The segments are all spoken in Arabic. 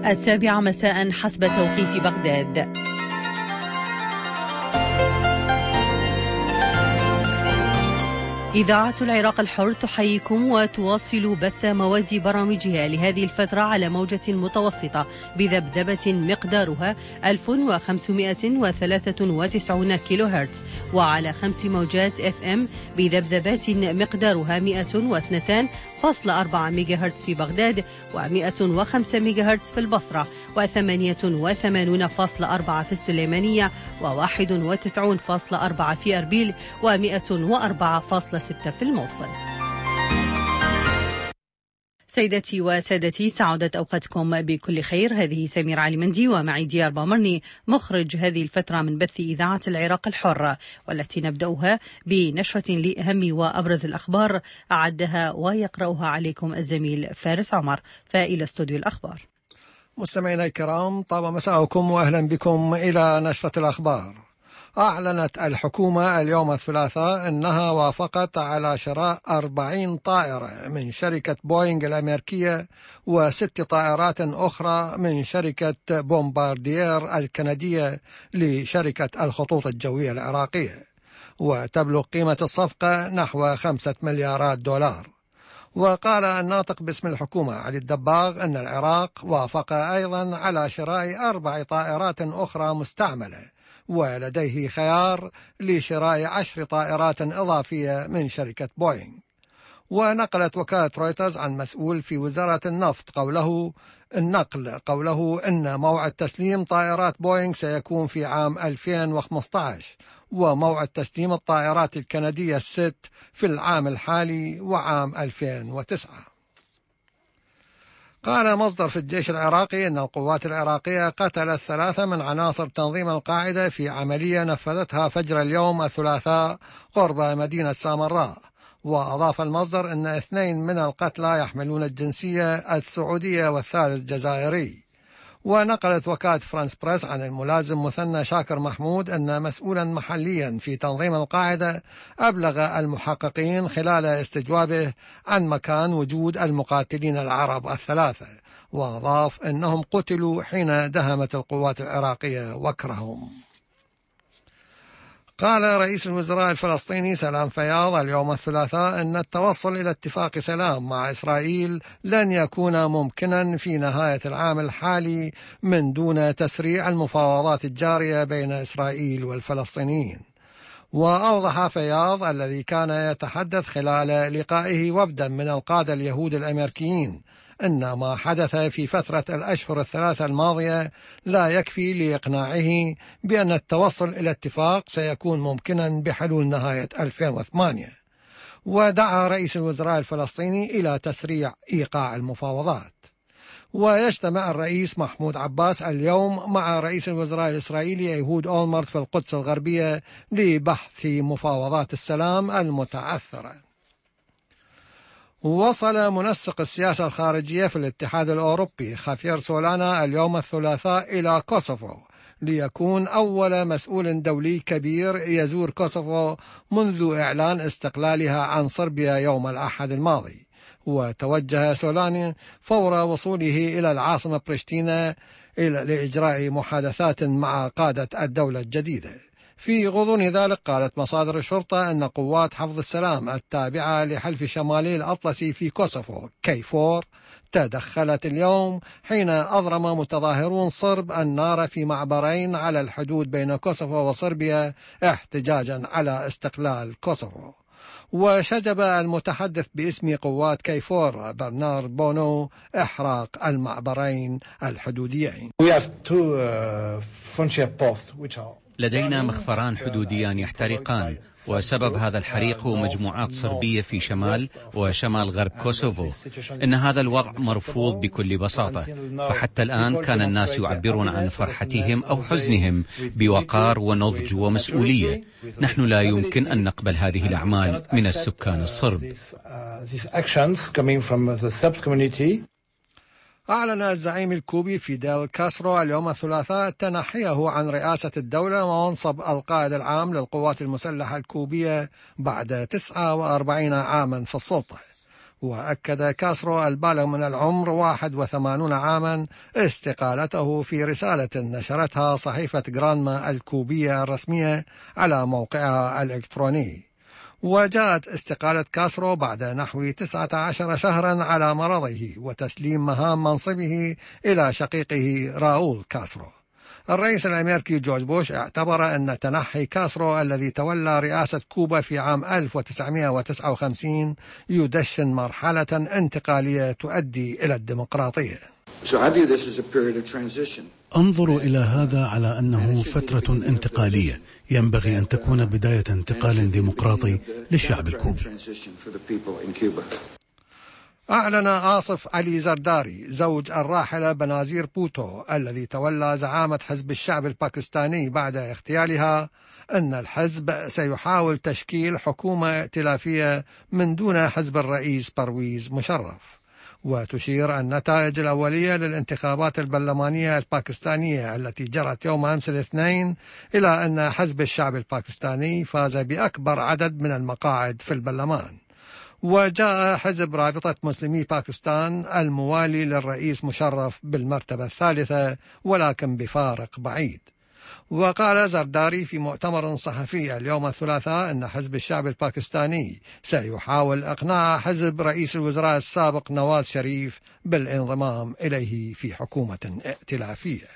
7 مساء حسب توقيت بغداد. إذاعة العراق الحر تحييكم وتواصل بث مواد برامجها لهذه الفترة على موجة متوسطة بذبذبة مقدارها 1593 كيلو هرتز، وعلى 5 موجات FM بذبذبات مقدارها 102.4 ميجا هرتز في بغداد، و105 ميجا هرتز في البصرة، و88.4 في السليمانية، و91.4 في أربيل، و104.6 في الموصل. سيدتي وسادتي، سعادت أوقاتكم بكل خير. هذه سمير علي مندي ومعي ديار بامرني مخرج هذه الفترة من بث إذاعة العراق الحر، والتي نبدأها بنشرة لأهم وأبرز الأخبار أعدها ويقرأها عليكم الزميل فارس عمر. فإلى استوديو الأخبار. مستمعينا الكرام، طاب مساءكم وأهلا بكم إلى نشرة الأخبار. أعلنت الحكومة اليوم الثلاثاء أنها وافقت على شراء 40 طائرة من شركة بوينغ الأمريكية و6 طائرات أخرى من شركة بومباردير الكندية لشركة الخطوط الجوية العراقية، وتبلغ قيمة الصفقة نحو 5 مليارات دولار. وقال الناطق باسم الحكومة علي الدباغ أن العراق وافق أيضا على شراء 4 طائرات أخرى مستعملة، ولديه خيار لشراء 10 طائرات إضافية من شركة بوينغ. ونقلت وكالة رويترز عن مسؤول في وزارة النفط قوله أن موعد تسليم طائرات بوينغ سيكون في عام 2015، وموعد تسليم الطائرات الكندية ال6 في العام الحالي وعام 2009. قال مصدر في الجيش العراقي أن القوات العراقية قتلت 3 من عناصر تنظيم القاعدة في عملية نفذتها فجر اليوم الثلاثاء قرب مدينة سامراء. وأضاف المصدر أن 2 من القتلى يحملون الجنسية السعودية والثالث جزائري. ونقلت وكالة فرانس بريس عن الملازم مثنى شاكر محمود أن مسؤولا محليا في تنظيم القاعدة أبلغ المحققين خلال استجوابه عن مكان وجود المقاتلين العرب 3، وأضاف أنهم قتلوا حين دهمت القوات العراقية وكرهم. قال رئيس الوزراء الفلسطيني سلام فياض اليوم الثلاثاء أن التوصل إلى اتفاق سلام مع إسرائيل لن يكون ممكنا في نهاية العام الحالي من دون تسريع المفاوضات الجارية بين إسرائيل والفلسطينيين. وأوضح فياض الذي كان يتحدث خلال لقائه وفدا من القادة اليهود الأمريكيين أن ما حدث في فترة الأشهر ال3 الماضية لا يكفي لإقناعه بأن التوصل إلى اتفاق سيكون ممكنا بحلول نهاية 2008. ودعا رئيس الوزراء الفلسطيني إلى تسريع إيقاع المفاوضات. ويجتمع الرئيس محمود عباس اليوم مع رئيس الوزراء الإسرائيلي إيهود أولمرت في القدس الغربية لبحث مفاوضات السلام المتعثرة. وصل منسق السياسة الخارجية في الاتحاد الأوروبي خافير سولانا اليوم الثلاثاء إلى كوسوفو ليكون أول مسؤول دولي كبير يزور كوسوفو منذ إعلان استقلالها عن صربيا يوم الأحد الماضي. وتوجه سولاني فور وصوله إلى العاصمة بريشتينا لإجراء محادثات مع قادة الدولة الجديدة. في غضون ذلك قالت مصادر الشرطة أن قوات حفظ السلام التابعة لحلف شمالي الأطلسي في كوسوفو كيفور تدخلت اليوم حين أضرم متظاهرون صرب النار في معبرين على الحدود بين كوسوفو وصربيا احتجاجا على استقلال كوسوفو. وشجب المتحدث باسم قوات كيفور برنارد بونو إحراق المعبرين الحدوديين. لدينا مخفران حدوديان يحترقان، وسبب هذا الحريق هو مجموعات صربية في شمال وشمال غرب كوسوفو. إن هذا الوضع مرفوض بكل بساطة، فحتى الآن كان الناس يعبرون عن فرحتهم أو حزنهم بوقار ونضج ومسؤولية. نحن لا يمكن أن نقبل هذه الأعمال من السكان الصرب. أعلن الزعيم الكوبي فيديل كاسترو اليوم الثلاثاء تنحيه عن رئاسة الدولة ومنصب القائد العام للقوات المسلحة الكوبية بعد 49 عاما في السلطة. وأكد كاسترو البالغ من العمر 81 عاما استقالته في رسالة نشرتها صحيفة غرانما الكوبية الرسمية على موقعها الإلكتروني. وجاءت استقالة كاسترو بعد نحو 19 شهرا على مرضه وتسليم مهام منصبه إلى شقيقه راؤول كاسترو. الرئيس الأمريكي جورج بوش اعتبر أن تنحي كاسترو الذي تولى رئاسة كوبا في عام 1959 يدشن مرحلة انتقالية تؤدي إلى الديمقراطية. أنظر إلى هذا على أنه فترة انتقالية ينبغي أن تكون بداية انتقال ديمقراطي للشعب الكوبي. أعلن آصف علي زرداري زوج الراحلة بنازير بوتو الذي تولى زعامة حزب الشعب الباكستاني بعد اغتيالها أن الحزب سيحاول تشكيل حكومة ائتلافية من دون حزب الرئيس برويز مشرف. وتشير النتائج الأولية للانتخابات البرلمانية الباكستانية التي جرت يوم أمس الاثنين إلى أن حزب الشعب الباكستاني فاز بأكبر عدد من المقاعد في البرلمان. وجاء حزب رابطة مسلمي باكستان الموالي للرئيس مشرف بالمرتبة الثالثة ولكن بفارق بعيد. وقال زرداري في مؤتمر صحفي اليوم الثلاثاء أن حزب الشعب الباكستاني سيحاول إقناع حزب رئيس الوزراء السابق نواز شريف بالانضمام إليه في حكومة ائتلافية.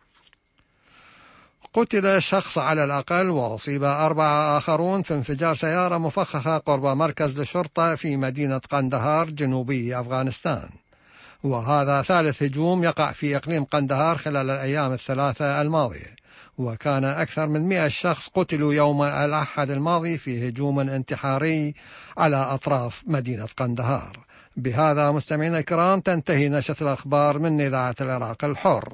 قتل شخص على الأقل وأصيب 4 آخرون في انفجار سيارة مفخخة قرب مركز الشرطة في مدينة قندهار جنوبي أفغانستان. وهذا ثالث هجوم يقع في إقليم قندهار خلال الأيام الثلاثة الماضية. وكان أكثر من 100 شخص قتلوا يوم الأحد الماضي في هجوم انتحاري على أطراف مدينة قندهار. بهذا مستمعينا الكرام تنتهي نشرة الأخبار من إذاعة العراق الحر.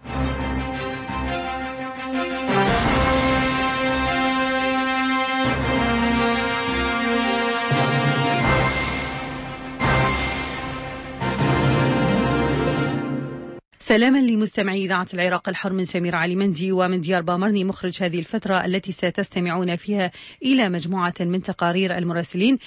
سلاما لمستمعي إذاعة العراق الحر من سمير علي مندي ومن ديار بامرني مخرج هذه الفترة التي ستستمعون فيها إلى مجموعة من تقارير المراسلين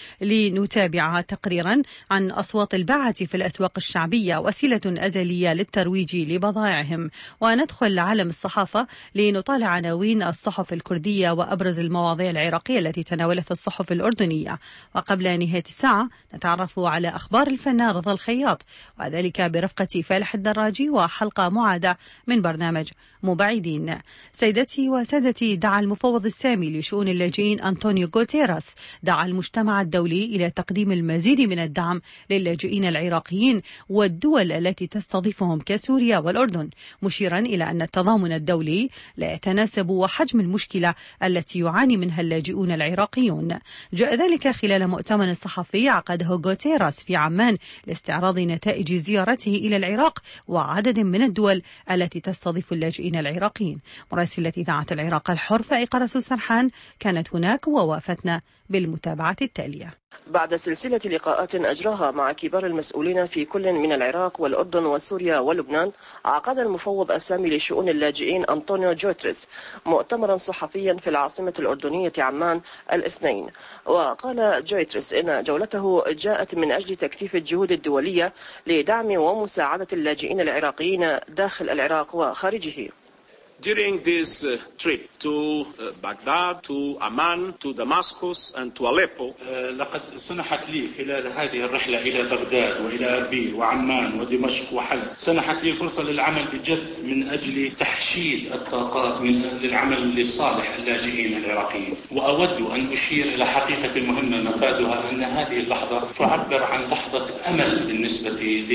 لنتابع تقريرا عن أصوات الباعة في الأسواق الشعبية وسيلة أزلية للترويج لبضائعهم، وندخل لعالم الصحافة لنطالع عناوين الصحف الكردية وأبرز المواضيع العراقية التي تناولتها الصحف الأردنية. وقبل نهاية الساعة نتعرف على أخبار الفنان رضا الخياط وذلك برفقة فالح الدراجي وحلقة معادة من برنامج مبعدين. سيدتي وسادتي، دعا المفوض السامي لشؤون اللاجئين أنطونيو غوتيراس المجتمع الدولي إلى تقديم المزيد من الدعم للاجئين العراقيين والدول التي تستضيفهم كسوريا والأردن، مشيرا إلى أن التضامن الدولي لا يتناسب حجم المشكلة التي يعاني منها اللاجئون العراقيون. جاء ذلك خلال مؤتمر صحفي عقده غوتيراس في عمان لاستعراض نتائج زيارته إلى العراق وعدد من الدول التي تستضيف اللاجئين العراقيين. مراسلة إذاعة العراق الحر فائقة رسول سرحان كانت هناك ووافتنا بالمتابعة التالية. بعد سلسلة لقاءات أجراها مع كبار المسؤولين في كل من العراق والأردن وسوريا ولبنان، عقد المفوض السامي لشؤون اللاجئين أنطونيو جوتريس مؤتمرا صحفيا في العاصمة الأردنية عمان الاثنين. وقال جوتريس إن جولته جاءت من أجل تكثيف الجهود الدولية لدعم ومساعدة اللاجئين العراقيين داخل العراق وخارجه. During this trip to Baghdad, to Amman, to Damascus and to Aleppo, لقد سنحت لي خلال هذه الرحلة إلى بغداد وإلى أربيل وعمان ودمشق وحلب، سنحت لي فرصة للعمل بجد من أجل تحشيد الطاقات للعمل لصالح اللاجئين العراقيين. وأود أن أشير إلى حقيقة مهمة مفادها أن هذه اللحظة تعبر عن لحظة أمل بالنسبة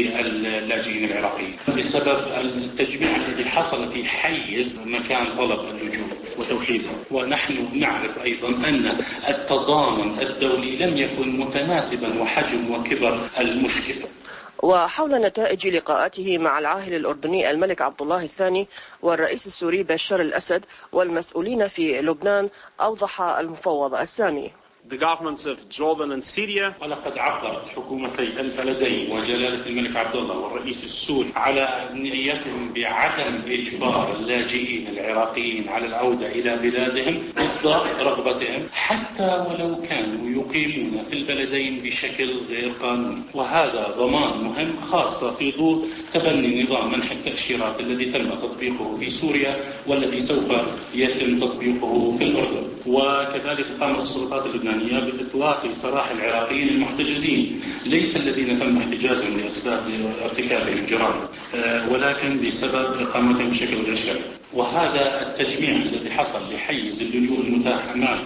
للاجئين العراقيين بسبب التجميع الذي حصل في حيز مكان طلب اللجوء وتوحيده. ونحن نعرف أيضا أن التضامن الدولي لم يكن متناسبا وحجم وكبر المشكلة. وحول نتائج لقاءاته مع العاهل الأردني الملك عبد الله الثاني والرئيس السوري بشار الأسد والمسؤولين في لبنان، أوضح المفوض السامي: The governments of Jordan and Syria. ولقد عبرت حكومتي البلدين وجلالة الملك عبد الله والرئيس السوري على نيتهم بعدم إجبار اللاجئين العراقيين على العودة إلى بلادهم ضد رغبتهم، حتى ولو كانوا يقيمون في البلدين بشكل غير قانوني، وهذا ضمان مهم خاصة في ضوء تبني نظام منح التأشيرات الذي تم تطبيقه في سوريا والذي سوف يتم تطبيقه في الأردن. وكذلك قامت السلطات اللبنانية بإطلاق سراح العراقيين المحتجزين، ليس الذين تم احتجازهم لأسباب ارتكابهم جرائم، ولكن بسبب إقامتهم بشكل غير شرعي. وهذا التجميع الذي حصل لحيز اللجوء المتاح أمام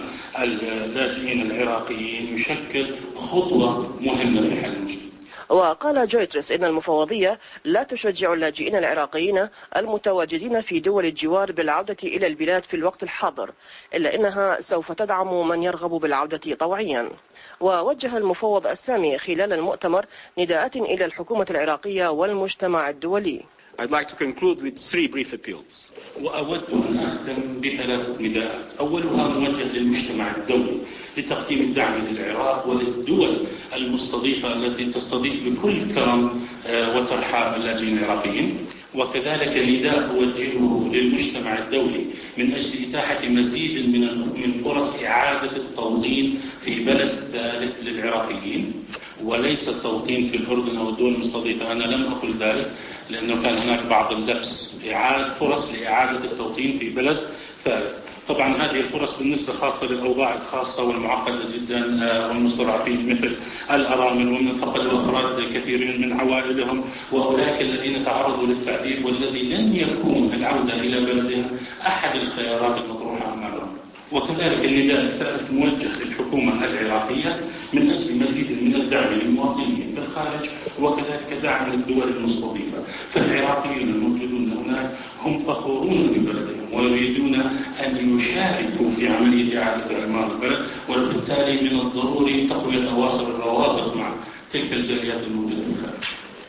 اللاجئين العراقيين يشكل خطوة مهمة في حل المشكلة. وقال جويترس إن المفوضية لا تشجع اللاجئين العراقيين المتواجدين في دول الجوار بالعودة إلى البلاد في الوقت الحاضر، إلا إنها سوف تدعم من يرغب بالعودة طوعيا. ووجه المفوض السامي خلال المؤتمر نداءات إلى الحكومة العراقية والمجتمع الدولي. I'd like to conclude with 3 brief appeals. وأود أن أختم ب3 نداءات. أولها موجه للمجتمع الدولي لتقديم الدعم للعراق وللدول المستضيفة التي تستضيف بكل كرم وترحاب اللاجئين العراقيين. وكذلك نداء أوجهه للمجتمع الدولي من أجل إتاحة مزيد من فرص إعادة التوطين في بلد ثالث للعراقيين، وليس التوطين في الأردن أو الدول المستضيفة. أنا لم أقل ذلك لأنه كان هناك بعض اللبس، فرص لإعادة التوطين في بلد ثالث. طبعا هذه الفرص بالنسبة خاصة للأوضاع الخاصة والمعقدة جدا والمستضعفين مثل الأرامل ومن فقدوا أفراد كثيرين من عوائلهم وأولئك الذين تعرضوا للتعذيب والذي لن يكون العودة إلى بلدهم أحد الخيارات المطروحة أمامهم. وكذلك النداء الثالث موجه للحكومة العراقية من أجل مزيد من الدعم للمواطنين في الخارج وكذلك دعم للدول المستضيفة. فالعراقيون الموجودون هناك هم فخورون ببلدهم ويريدون أن يشاركوا في عملية إعادة إعمار البلد، وبالتالي من الضروري تقوية أواصر الروابط مع تلك الجاليات الموجودة في الخارج.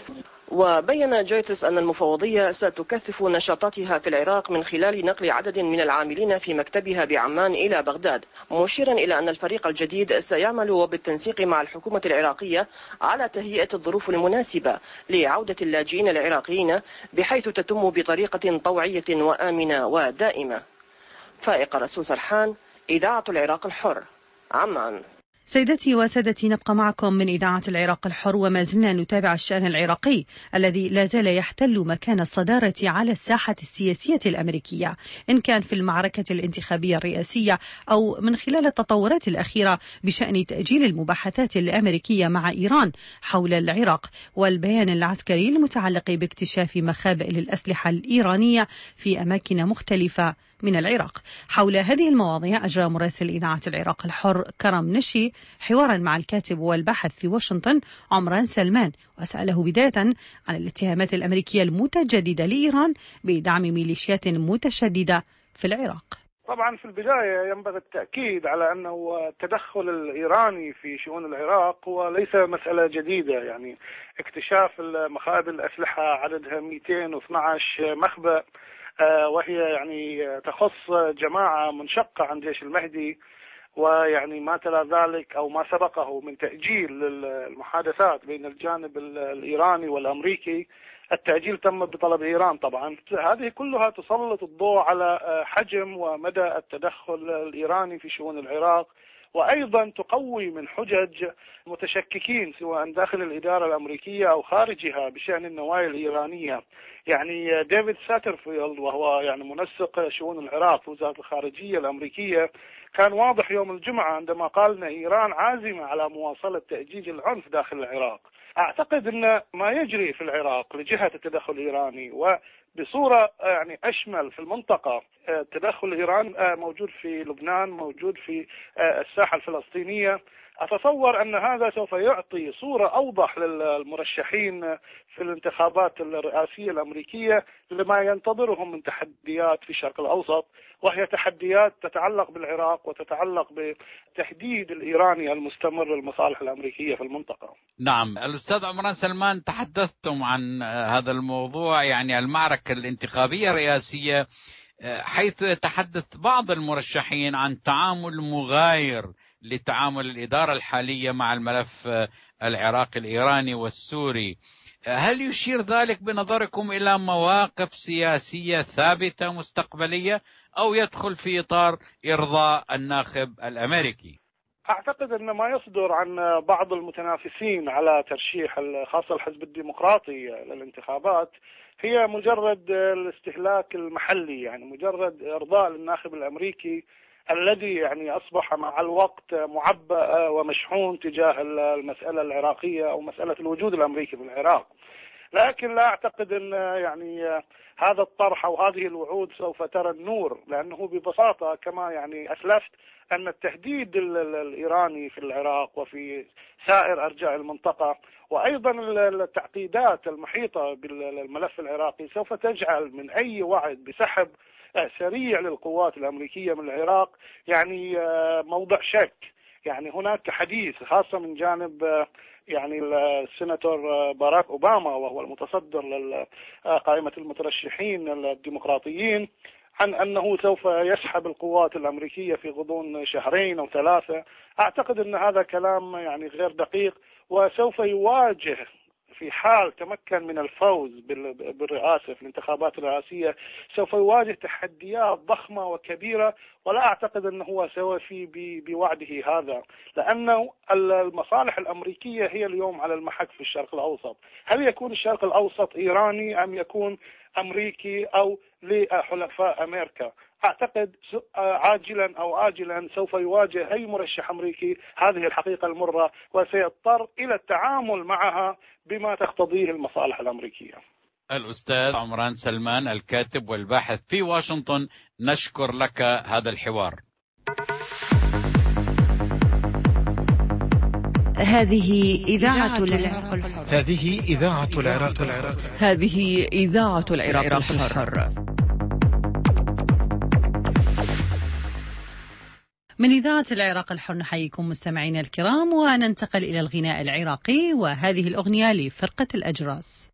وبين جويترس أن المفوضية ستكثف نشاطاتها في العراق من خلال نقل عدد من العاملين في مكتبها بعمان إلى بغداد، مشيرا إلى أن الفريق الجديد سيعمل وبالتنسيق مع الحكومة العراقية على تهيئة الظروف المناسبة لعودة اللاجئين العراقيين بحيث تتم بطريقة طوعية وآمنة ودائمة. فائق رسول سرحان، إذاعة العراق الحر، عمان. سيدتي وسادتي، نبقى معكم من إذاعة العراق الحر وما زلنا نتابع الشأن العراقي الذي لا زال يحتل مكان الصدارة على الساحة السياسية الأمريكية، إن كان في المعركة الانتخابية الرئاسية أو من خلال التطورات الأخيرة بشأن تأجيل المباحثات الأمريكية مع إيران حول العراق والبيان العسكري المتعلق باكتشاف مخابئ للأسلحة الإيرانية في أماكن مختلفة من العراق. حول هذه المواضيع أجرى مراسل إذاعة العراق الحر كرم نشي حوارا مع الكاتب والباحث في واشنطن عمران سلمان، وسأله بداية عن الاتهامات الأمريكية المتجددة لإيران بدعم ميليشيات متشددة في العراق. طبعا في البداية ينبغي التأكيد على أنه التدخل الإيراني في شؤون العراق هو ليس مسألة جديدة، يعني اكتشاف مخابئ الأسلحة عددها 212 مخبأ، وهي يعني تخص جماعة منشقة عن جيش المهدي، ويعني ما تلا ذلك أو ما سبقه من تأجيل المحادثات بين الجانب الإيراني والأمريكي. التأجيل تم بطلب إيران طبعا. هذه كلها تسلط الضوء على حجم ومدى التدخل الإيراني في شؤون العراق، وأيضا تقوي من حجج متشككين سواء داخل الإدارة الأمريكية أو خارجها بشأن النوايا الإيرانية. يعني ديفيد ساترفيلد وهو يعني منسق شؤون العراق في وزارة الخارجية الأمريكية كان واضح يوم الجمعة عندما قال أن إيران عازمة على مواصلة تأجيج العنف داخل العراق. أعتقد أن ما يجري في العراق لجهة التدخل الإيراني وبصورة يعني أشمل في المنطقة، التدخل الإيراني موجود في لبنان، موجود في الساحة الفلسطينية. أتصور أن هذا سوف يعطي صورة أوضح للمرشحين في الانتخابات الرئاسية الأمريكية لما ينتظرهم من تحديات في الشرق الأوسط، وهي تحديات تتعلق بالعراق وتتعلق بتهديد الإيراني المستمر للمصالح الأمريكية في المنطقة. نعم، الأستاذ عمران سلمان، تحدثتم عن هذا الموضوع، يعني المعركة الانتخابية الرئاسية، حيث يتحدث بعض المرشحين عن تعامل مغاير لتعامل الإدارة الحالية مع الملف العراقي الإيراني والسوري. هل يشير ذلك بنظركم إلى مواقف سياسية ثابتة مستقبلية أو يدخل في إطار إرضاء الناخب الأمريكي؟ أعتقد أن ما يصدر عن بعض المتنافسين على ترشيح خاصة الحزب الديمقراطي للانتخابات هي مجرد الاستهلاك المحلي، يعني مجرد إرضاء للناخب الأمريكي الذي يعني أصبح مع الوقت معبأ ومشحون تجاه المسألة العراقية أو مسألة الوجود الأمريكي في العراق. لكن لا أعتقد أن يعني هذا الطرح أو هذه الوعود سوف ترى النور، لأنه ببساطة كما يعني أسلفت أن التهديد الإيراني في العراق وفي سائر أرجاء المنطقة وأيضا التعقيدات المحيطة بالملف العراقي سوف تجعل من أي وعد بسحب سريع للقوات الأمريكية من العراق يعني موضع شك. يعني هناك حديث خاصة من جانب يعني السيناتور باراك أوباما وهو المتصدر لقائمة المترشحين الديمقراطيين عن أنه سوف يسحب القوات الأمريكية في غضون 2 أو 3. أعتقد أن هذا كلام يعني غير دقيق، وسوف يواجه في حال تمكن من الفوز بالرئاسة في الانتخابات الرئاسية سوف يواجه تحديات ضخمة وكبيرة، ولا أعتقد أنه هو سيوفي بوعده هذا، لأن المصالح الأمريكية هي اليوم على المحك في الشرق الأوسط. هل يكون الشرق الأوسط إيراني أم يكون أمريكي أو لحلفاء أمريكا؟ أعتقد عاجلا أو آجلا سوف يواجه أي مرشح أمريكي هذه الحقيقة المرة، وسيضطر إلى التعامل معها بما تقتضيه المصالح الأمريكية. الأستاذ عمران سلمان الكاتب والباحث في واشنطن، نشكر لك هذا الحوار. هذه إذاعة العراق الحر. هذه إذاعة العراق الحر. هذه إذاعة العراق الحر. من إذاعة العراق الحر نحييكم مستمعينا الكرام، وننتقل إلى الغناء العراقي، وهذه الأغنية لفرقة الأجراس.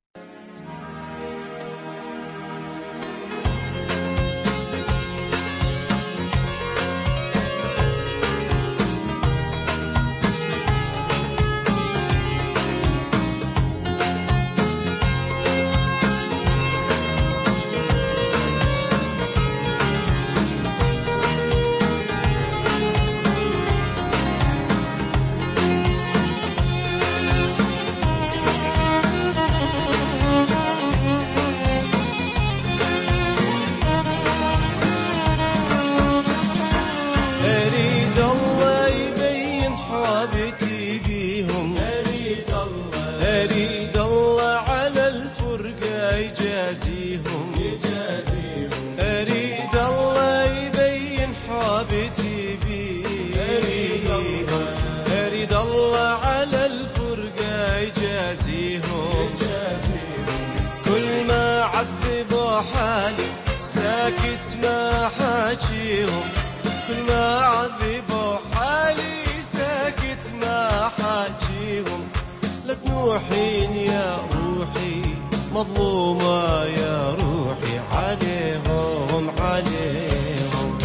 ساكت ما حاجيهم، كل ما عذبوا حالي ساكت ما حاجيهم. لا تنوحين يا روحي مظلومة يا روحي عليهم عليهم.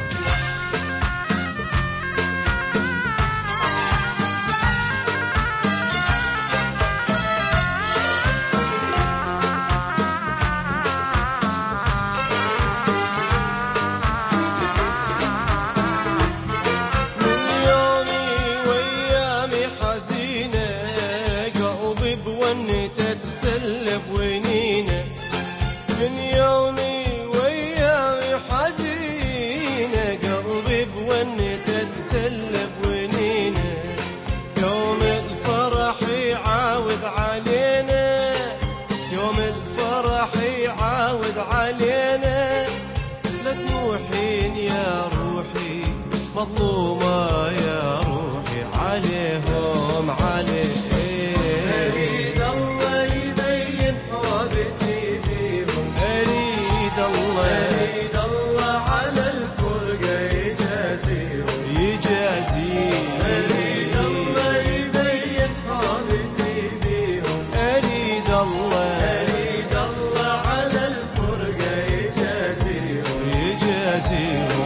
مظلومة يا روحي عليهم عليهم. أريد الله يبين حبتي بيهم، أريد الله على الفرقة يجازيهم يجازيهم. أريد الله يبين حبتي بيهم، أريد الله على الفرقة يجازيهم يجازيهم.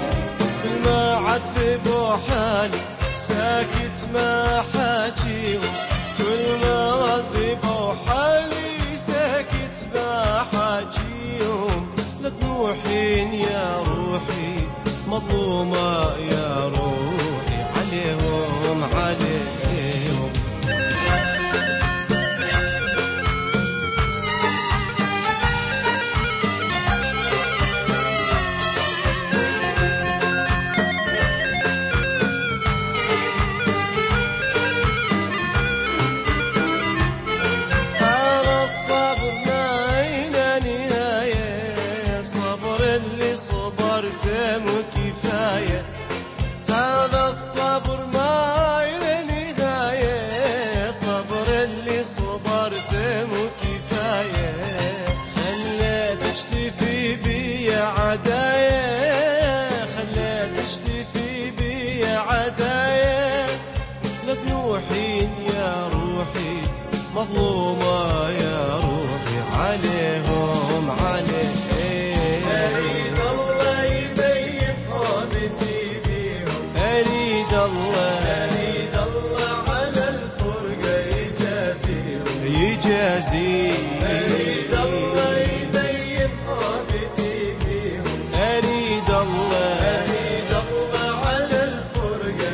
عذبوا حالي ساكت ما حاجيهم، كل ما عذبوا حالي ساكت ما حاجيهم. لا تنوحين يا روحي مظلومة يا روحي عليهم. مظلومة يا روحي عليهم عليه. أريد الله يبين حومتي بيهم، أريد الله على الفرقة يجازيهم يجازيهم. أريد الله يبين حومتي بيهم، أريد الله على الفرقة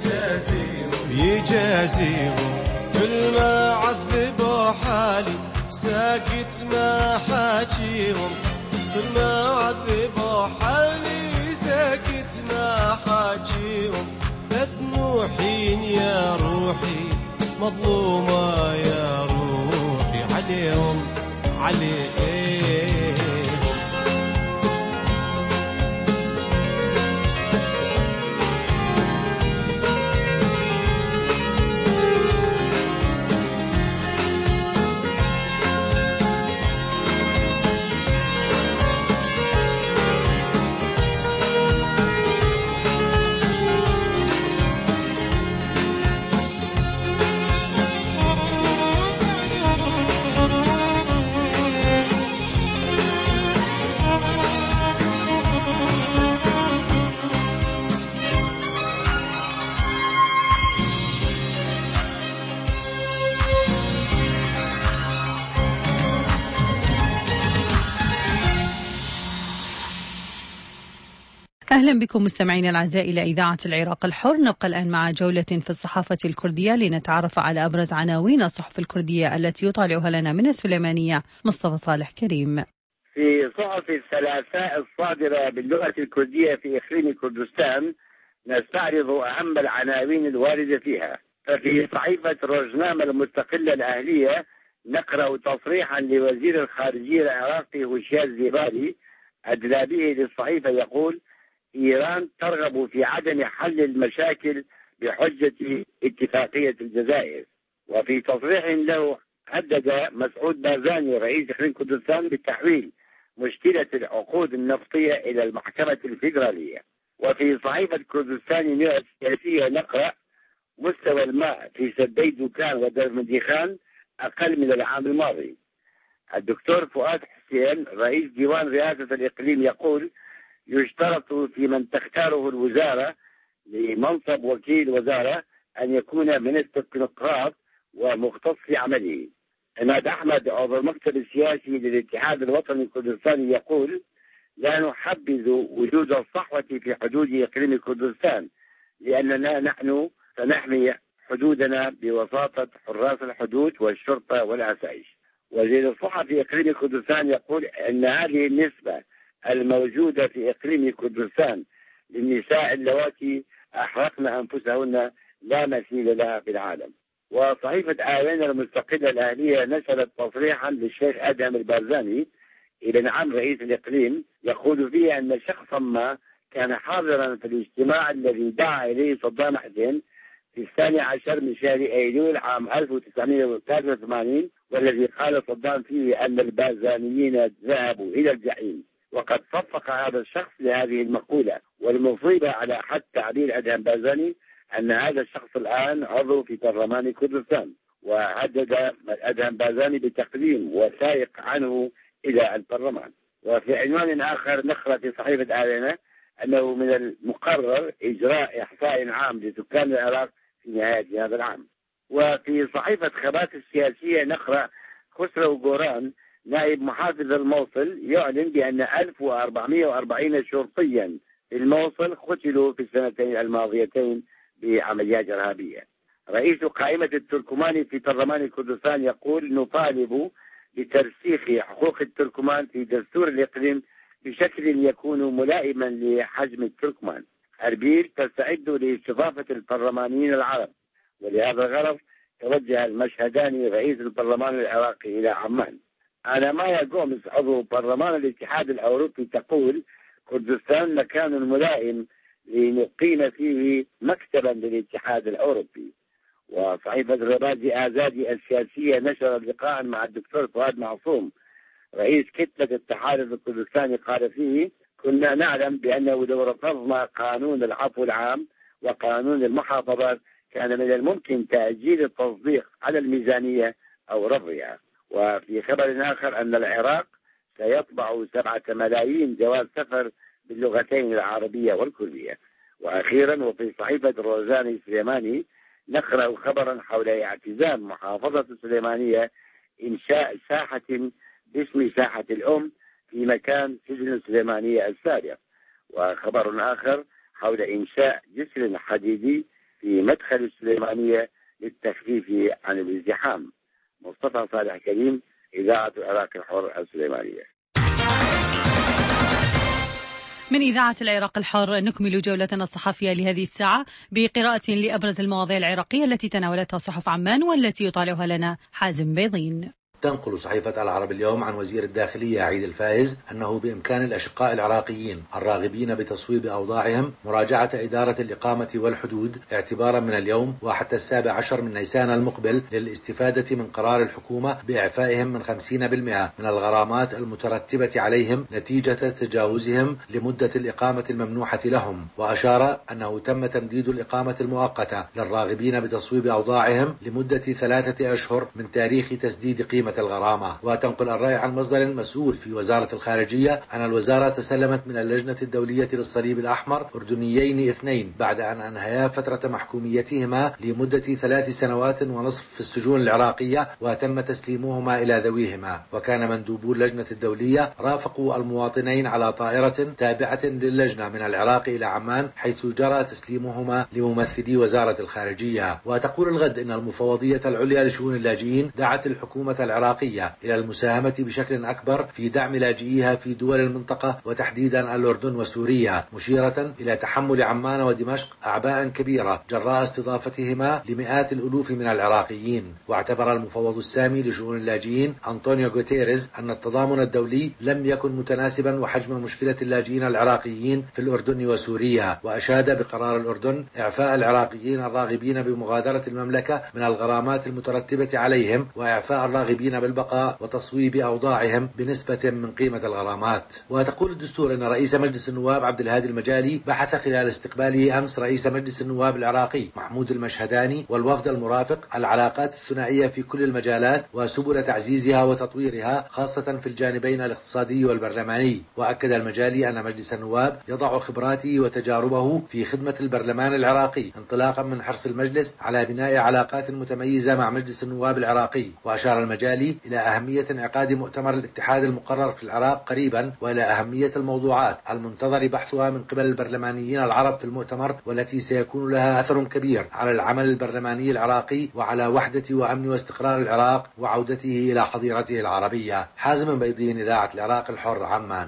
يجازيهم. كل ما عذبوا حالي ساكت ما حاجيهم، كل ما عذبوا حالي ساكت ما حاجيهم. بدموحين يا روحي مظلومة يا روحي عليهم عليهم. أهلا بكم مستمعينا الأعزاء إلى إذاعة العراق الحر. نبقى الآن مع جولة في الصحافة الكردية لنتعرف على أبرز عناوين الصحف الكردية التي يطالعها لنا من السليمانية مصطفى صالح كريم. في صحف الثلاثاء الصادرة باللغة الكردية في إقليم كردستان نستعرض أهم العناوين الواردة فيها. ففي صحيفة روزنامة المستقلة الأهلية نقرأ تصريحا لوزير الخارجية العراقي هشام زيبالي أدلى به للصحيفة يقول: إيران ترغب في عدم حل المشاكل بحجة اتفاقية الجزائر. وفي تصريح له هدد مسعود بارزاني رئيس إقليم كردستان بتحويل مشكلة العقود النفطية إلى المحكمة الفيدرالية. وفي صحيفة كردستان نيوز السياسية نقرأ: مستوى الماء في سدي دوكان ودرمديخان أقل من العام الماضي. الدكتور فؤاد حسين رئيس ديوان رئاسة الإقليم يقول: يشترط في من تختاره الوزارة لمنصب وكيل وزارة أن يكون من التكنوقراط ومختص في عمله. عماد أحمد عضو المكتب السياسي للاتحاد الوطني الكردستاني يقول: لا نحبذ وجود الصحوة في حدود إقليم كردستان لأننا نحن سنحمي حدودنا بوساطة حراس الحدود والشرطة والعسائش. وزير الصحة في إقليم كردستان يقول أن هذه النسبة الموجودة في إقليم كردستان للنساء اللواتي أحرقن أنفسهن لا مثيل لها في العالم. وصحيفة آلين المستقلة الأهلية نشرت تصريحا للشيخ أدهم البارزاني إلى عام رئيس الإقليم يقول فيه أن شخصا ما كان حاضرا في الاجتماع الذي دعا إليه صدام حسين في 12 من شهر أيلول عام 1983 والذي قال صدام فيه أن البارزانيين ذهبوا إلى الجحيم. وقد صفق هذا الشخص لهذه المقولة. والمصيبة على حد تعبير أدهم بارزاني أن هذا الشخص الآن عضو في برلمان كردستان، وهدد أدهم بارزاني بتقديم وثائق عنه إلى البرلمان. وفي عنوان آخر نقرأ في صحيفة آلينا أنه من المقرر إجراء إحصاء عام لسكان العراق في نهاية هذا العام. وفي صحيفة خبات السياسية نقرأ: خسرو غوران نائب محافظ الموصل يعلن بأن 1440 شرطيا في الموصل قتلوا في السنتين الماضيتين بعمليات إرهابية. رئيس قائمة التركماني في برلمان كردستان يقول: نطالب بترسيخ حقوق التركمان في دستور الإقليم بشكل يكون ملائما لحجم التركمان. أربيل تستعد لاستضافة البرلمانيين العرب، ولهذا الغرض توجه المشهداني رئيس البرلمان العراقي إلى عمان. أنا مايا غومز عضو برلمان الاتحاد الأوروبي تقول: كردستان مكان ملائم لنقيم فيه مكتبا للاتحاد الأوروبي. وصحيفة غربازي آزادي السياسية نشر لقاء مع الدكتور فؤاد معصوم رئيس كتلة التحالف الكردستاني قال فيه: كنا نعلم بأنه لو رفضنا قانون العفو العام وقانون المحافظات كان من الممكن تأجيل التصديق على الميزانية أو رفضها. وفي خبر آخر أن العراق سيطبع 7 ملايين جواز سفر باللغتين العربية والكردية. وأخيرا وفي صحيفة روزاني سليماني نقرأ خبرا حول اعتزام محافظة السليمانية إنشاء ساحة باسم ساحة الأم في مكان سجن السليمانية السابق. وخبر آخر حول إنشاء جسر حديدي في مدخل السليمانية للتخفيف عن الازدحام. مصطفى صالح كريم، إذاعة العراق الحر السليمانية. من إذاعة العراق الحر نكمل جولتنا الصحفية لهذه الساعة بقراءة لأبرز المواضيع العراقية التي تناولتها صحف عمان والتي يطالعها لنا حازم بيضين. تنقل صحيفة العرب اليوم عن وزير الداخلية عيد الفائز أنه بإمكان الأشقاء العراقيين الراغبين بتصويب أوضاعهم مراجعة إدارة الإقامة والحدود اعتبارا من اليوم وحتى 17 من نيسان المقبل للاستفادة من قرار الحكومة بإعفائهم من 50% من الغرامات المترتبة عليهم نتيجة تجاوزهم لمدة الإقامة الممنوحة لهم. وأشار أنه تم تمديد الإقامة المؤقتة للراغبين بتصويب أوضاعهم لمدة 3 أشهر من تاريخ تسديد قيمة الغرامة. وتنقل الرأي عن مصدر مسؤول في وزارة الخارجية أن الوزارة تسلمت من اللجنة الدولية للصليب الأحمر أردنيين 2 بعد أن أنهيا فترة محكوميتهما لمدة 3 سنوات ونصف في السجون العراقية وتم تسليمهما إلى ذويهما. وكان مندوبو اللجنة الدولية رافقوا المواطنين على طائرة تابعة للجنة من العراق إلى عمان حيث جرى تسليمهما لممثلي وزارة الخارجية. وتقول الغد أن المفوضية العليا لشؤون اللاجئين دعت الحكومة العراقية إلى المساهمة بشكل أكبر في دعم لاجئيها في دول المنطقة وتحديدا الأردن وسوريا، مشيرة إلى تحمل عمان ودمشق أعباء كبيرة جراء استضافتهما لمئات الألوف من العراقيين. واعتبر المفوض السامي لشؤون اللاجئين أنطونيو غوتيريز أن التضامن الدولي لم يكن متناسبا وحجم مشكلة اللاجئين العراقيين في الأردن وسوريا، وأشاد بقرار الأردن إعفاء العراقيين الراغبين بمغادرة المملكة من الغرامات المترتبة عليهم وإعفاء الراغبين بالبقاء وتصويب أوضاعهم بنسبة من قيمة الغرامات. وتقول الدستور أن رئيس مجلس النواب عبد الهادي المجالي بحث خلال استقباله أمس رئيس مجلس النواب العراقي محمود المشهداني والوفد المرافق العلاقات الثنائية في كل المجالات وسبل تعزيزها وتطويرها خاصة في الجانبين الاقتصادي والبرلماني. وأكد المجالي أن مجلس النواب يضع خبراته وتجاربه في خدمة البرلمان العراقي انطلاقا من حرص المجلس على بناء علاقات متميزة مع مجلس النواب العراقي. وأشار المجالي إلى أهمية انعقاد مؤتمر الاتحاد المقرر في العراق قريبا وإلى أهمية الموضوعات المنتظر بحثها من قبل البرلمانيين العرب في المؤتمر والتي سيكون لها أثر كبير على العمل البرلماني العراقي وعلى وحدة وأمن واستقرار العراق وعودته إلى حظيرته العربية. حازم بيضين، إذاعة العراق الحر، عمان.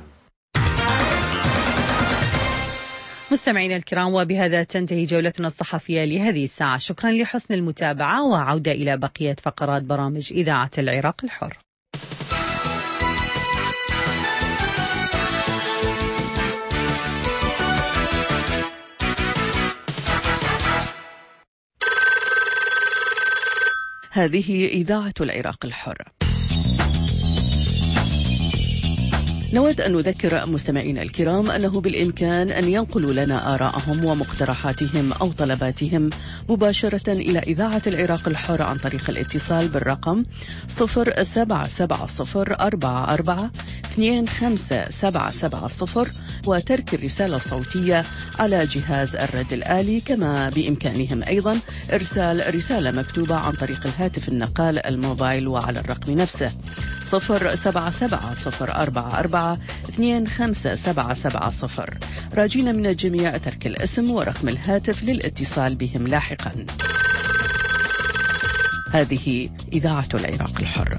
مستمعينا الكرام، وبهذا تنتهي جولتنا الصحفية لهذه الساعة. شكرا لحسن المتابعة وعودة إلى بقية فقرات برامج إذاعة العراق الحر. هذه إذاعة العراق الحر. نود أن نذكر مستمعينا الكرام أنه بالإمكان أن ينقلوا لنا آراءهم ومقترحاتهم أو طلباتهم مباشرة إلى إذاعة العراق الحر عن طريق الاتصال بالرقم 077044257770 وترك الرسالة الصوتية على جهاز الرد الآلي، كما بإمكانهم أيضا إرسال رسالة مكتوبة عن طريق الهاتف النقال الموبايل وعلى الرقم نفسه 077044257770. راجين من الجميع ترك الاسم ورقم الهاتف للاتصال بهم لاحقا. هذه إذاعة العراق الحر.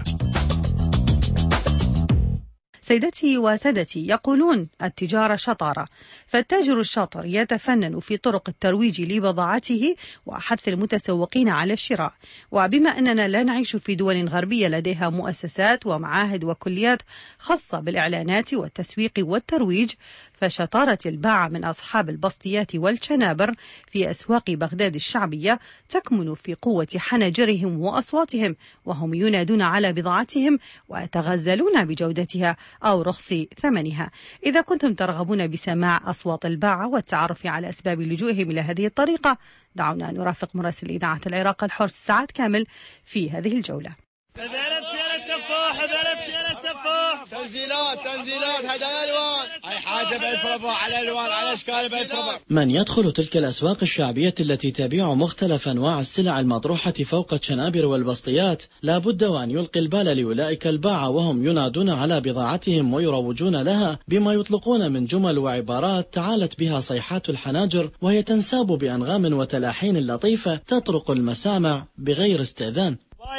سيدتي وسادتي، يقولون التجارة شطارة، فالتاجر الشاطر يتفنن في طرق الترويج لبضاعته وحث المتسوقين على الشراء. وبما أننا لا نعيش في دول غربية لديها مؤسسات ومعاهد وكليات خاصة بالإعلانات والتسويق والترويج، فشطارة الباعة من أصحاب البسطيات والشنابر في أسواق بغداد الشعبية تكمن في قوة حناجرهم وأصواتهم وهم ينادون على بضاعتهم ويتغزلون بجودتها أو رخص ثمنها. إذا كنتم ترغبون بسماع أصوات الباعة والتعرف على أسباب لجوئهم إلى هذه الطريقة، دعونا نرافق مراسل إذاعة العراق الحر سعد كامل في هذه الجولة. تنزيلات هدايا الوان، هاي حاجه ب1000 ربع على الوان على اشكال ب1000 ربع. من يدخل تلك الأسواق الشعبية التي تبيع مختلف أنواع السلع المطروحة فوق الشنابر والبسطيات لا بد وأن يلقي البال لأولئك الباعة وهم ينادون على بضاعتهم ويروجون لها بما يطلقون من جمل وعبارات تعالت بها صيحات الحناجر، وهي تنساب بأنغام وتلاحين لطيفة تطرق المسامع بغير استئذان.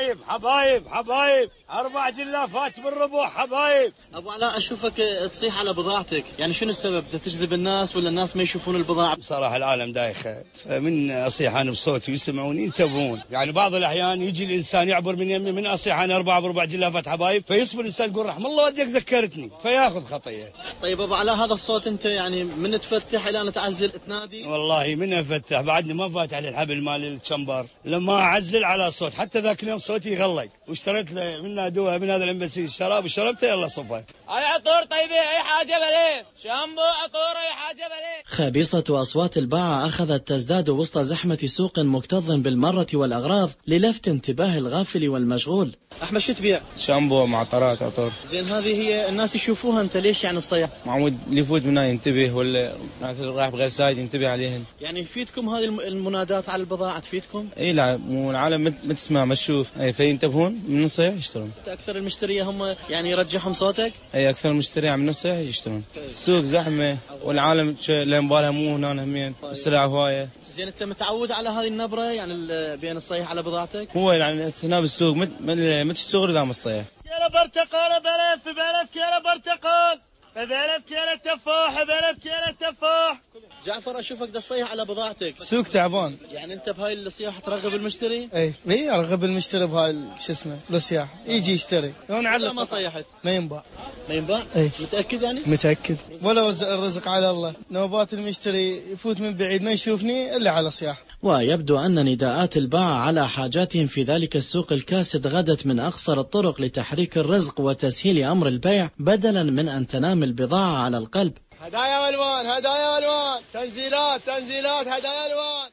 حبايب 4 جلافات بالربع حبايب. أبو علاء أشوفك تصيح على بضاعتك، يعني شنو السبب؟ تجذب الناس ولا الناس ما يشوفون البضاعة؟ بصراحة العالم دايخة، فمن أصيح أنا بصوتي يسمعون ينتبهون، يعني بعض الأحيان يجي الإنسان يعبر من يمي من أصيح أنا 4 جلافات حبايب، فيصبر الإنسان يقول رحم الله وديك ذكرتني فياخذ خطية. طيب أبو علاء هذا الصوت أنت يعني من تفتح إلى أن تعزل تنادي؟ والله من أفتح بعدني ما فاتح على الحبل مال الشمبر، لما أعزل على صوت حتى ذاك اليوم صوتي يغلق، واشتريت له منها دواء من هذا الامبسي شراب وشربته يلا صفه. اي عطور طيبه اي حاجه بليه، شامبو عطور اي حاجه بليه. خبيصة أصوات الباعة أخذت تزداد وسط زحمة سوق مكتظ بالمرة والأغراض للفت انتباه الغافل والمشغول. أحمد شو تبيع؟ شامبو معطرات عطور. زين هذه هي الناس يشوفوها، أنت ليش يعني الصيح؟ معمود اللي يفوت منها ينتبه، ولا الناس اللي رايح بغير سايد ينتبه عليهن. يعني يفيدكم هذه المنادات على البضاعة تفيدكم؟ اي لا مو العالم ما تسمع ما تشوف، اي فينتبهون من الصيح يشترون. أكثر المشترية هم يعني يرجحهم صوتك؟ اي أكثر المشترية من الصيح يشترون. السوق زحمة والعالم لين بالها مو هنا همين، السلع هواية. زين أنت متعود على هذه النبرة يعني بين الصيح على بضاعتك؟ هو يعني هنا بالسوق ما تشتغل دام الصيح. كيلو برتقال ب1000 كيلو برتقال ب1000 كيلو تفاح ب1000 كيلو تفاح. جعفر أشوفك دا الصيح على بضاعتك. سوق تعبان. يعني أنت بهاي الصياحة ترغب المشتري؟ اي ارغب المشتري بهاي شو اسمه الصياحة يجي يشتري. لا ما صيحت. ما ينباع. متأكد يعني؟ متأكد. ولا وزع الرزق على الله، نوبات المشتري يفوت من بعيد ما يشوفني إلا على صياح. ويبدو أن نداءات الباعة على حاجاتهم في ذلك السوق الكاسد غدت من أقصر الطرق لتحريك الرزق وتسهيل أمر البيع بدلا من أن تنام البضاعة على القلب. هدايا والوان تنزيلات هدايا الوان.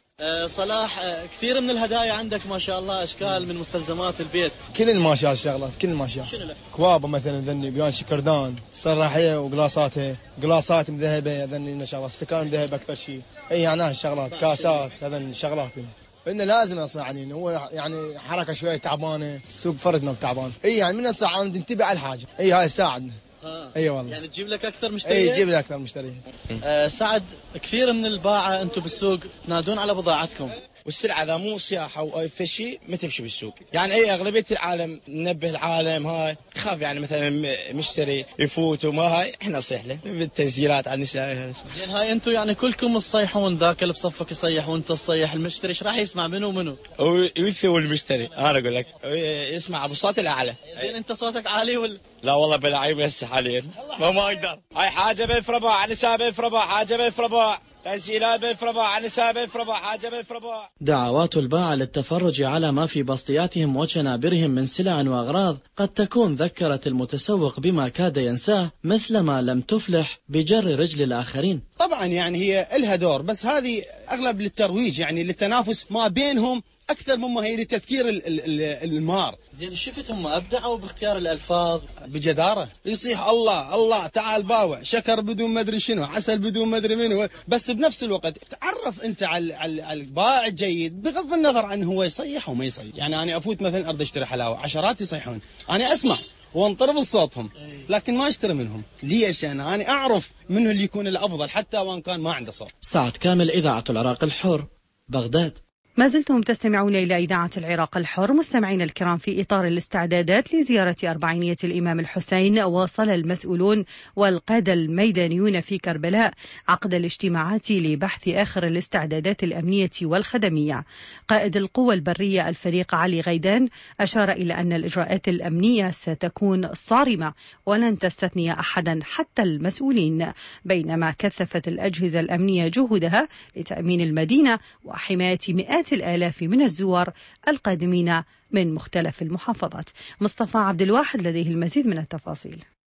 صلاح كثير من الهدايا عندك ما شاء الله، أشكال من مستلزمات البيت. كل الماشية الشغلات كل الماشية. شنو له؟ كوابة مثلا ذني بيان شكردان صراحية وقلاصاتها، قلاصات مذهبة ذني شغلات، استكان ذهب أكثر شيء. أي يعني الشغلات كاسات هذن الشغلات. إنه لازم أصلا يعني هو يعني حركة شوية تعبانة، سوق فردنا تعبان. أي يعني من الساعة تنتبه على الحاجة. أي هاي ساعدنا. اي والله يعني تجيب لك اكثر مشتري. تجيب لك اكثر مشتري. سعد كثير من الباعة انتم بالسوق تنادون على بضاعتكم، والسلعة إذا مو صياحة أو في شيء ما تمشي بالسوق. يعني أي أغلبية العالم ننبه العالم هاي يخاف يعني مثلا مشتري يفوت وما هاي إحنا نصيح له بالتنزيلات على النساء. زين هاي أنتم يعني كلكم تصيحون، ذاك اللي بصفك يصيح وأنت تصيح، المشتري إيش راح يسمع منه؟ ويثوي المشتري أنا أقول لك يسمع بصوت الأعلى. زين أنت صوتك عالي ولا؟ لا والله بالعيب هسه حاليا ما أقدر. هاي حاجة ب1000 ربع، نساء ب1000 ربع، حاجة ب1000 ربع، تنزيلات ب1000 ربع، نساء ب1000 ربع، حاجة ب1000 ربع. دعوات الباعة للتفرج على ما في بسطياتهم وشنابرهم من سلع وأغراض قد تكون ذكرت المتسوق بما كاد ينساه، مثلما لم تفلح بجر رجل الآخرين. طبعا يعني هي لها دور، بس هذه أغلب للترويج يعني للتنافس ما بينهم أكثر مما هي لتذكير المار. زين شفت هم أبدعوا باختيار الألفاظ بجدارة، يصيح الله تعال باوع، شكر بدون ما أدري شنو، عسل بدون ما أدري منو، بس بنفس الوقت تعرف أنت على البائع الجيد بغض النظر عن هو يصيح وما يصيح. يعني أنا أفوت مثلا أرد أشتري حلاوة، عشرات يصيحون، أنا أسمع وانطرب صوتهم لكن ما اشتري منهم. ليش؟ أنا أعرف منه اللي يكون الأفضل حتى وان كان ما عنده صوت. سعد كامل، إذاعة العراق الحر، بغداد. ما زلتم تستمعون إلى إذاعة العراق الحر. مستمعين الكرام، في إطار الاستعدادات لزيارة أربعينية الإمام الحسين، واصل المسؤولون والقادة الميدانيون في كربلاء عقد الاجتماعات لبحث آخر الاستعدادات الأمنية والخدمية. قائد القوى البرية الفريق علي غيدان أشار إلى أن الإجراءات الأمنية ستكون صارمة ولن تستثني أحدا حتى المسؤولين، بينما كثفت الأجهزة الأمنية جهودها لتأمين المدينة وحماية مئات الآلاف من الزوار القادمين من مختلف المحافظات. مصطفى عبد الواحد لديه المزيد من التفاصيل.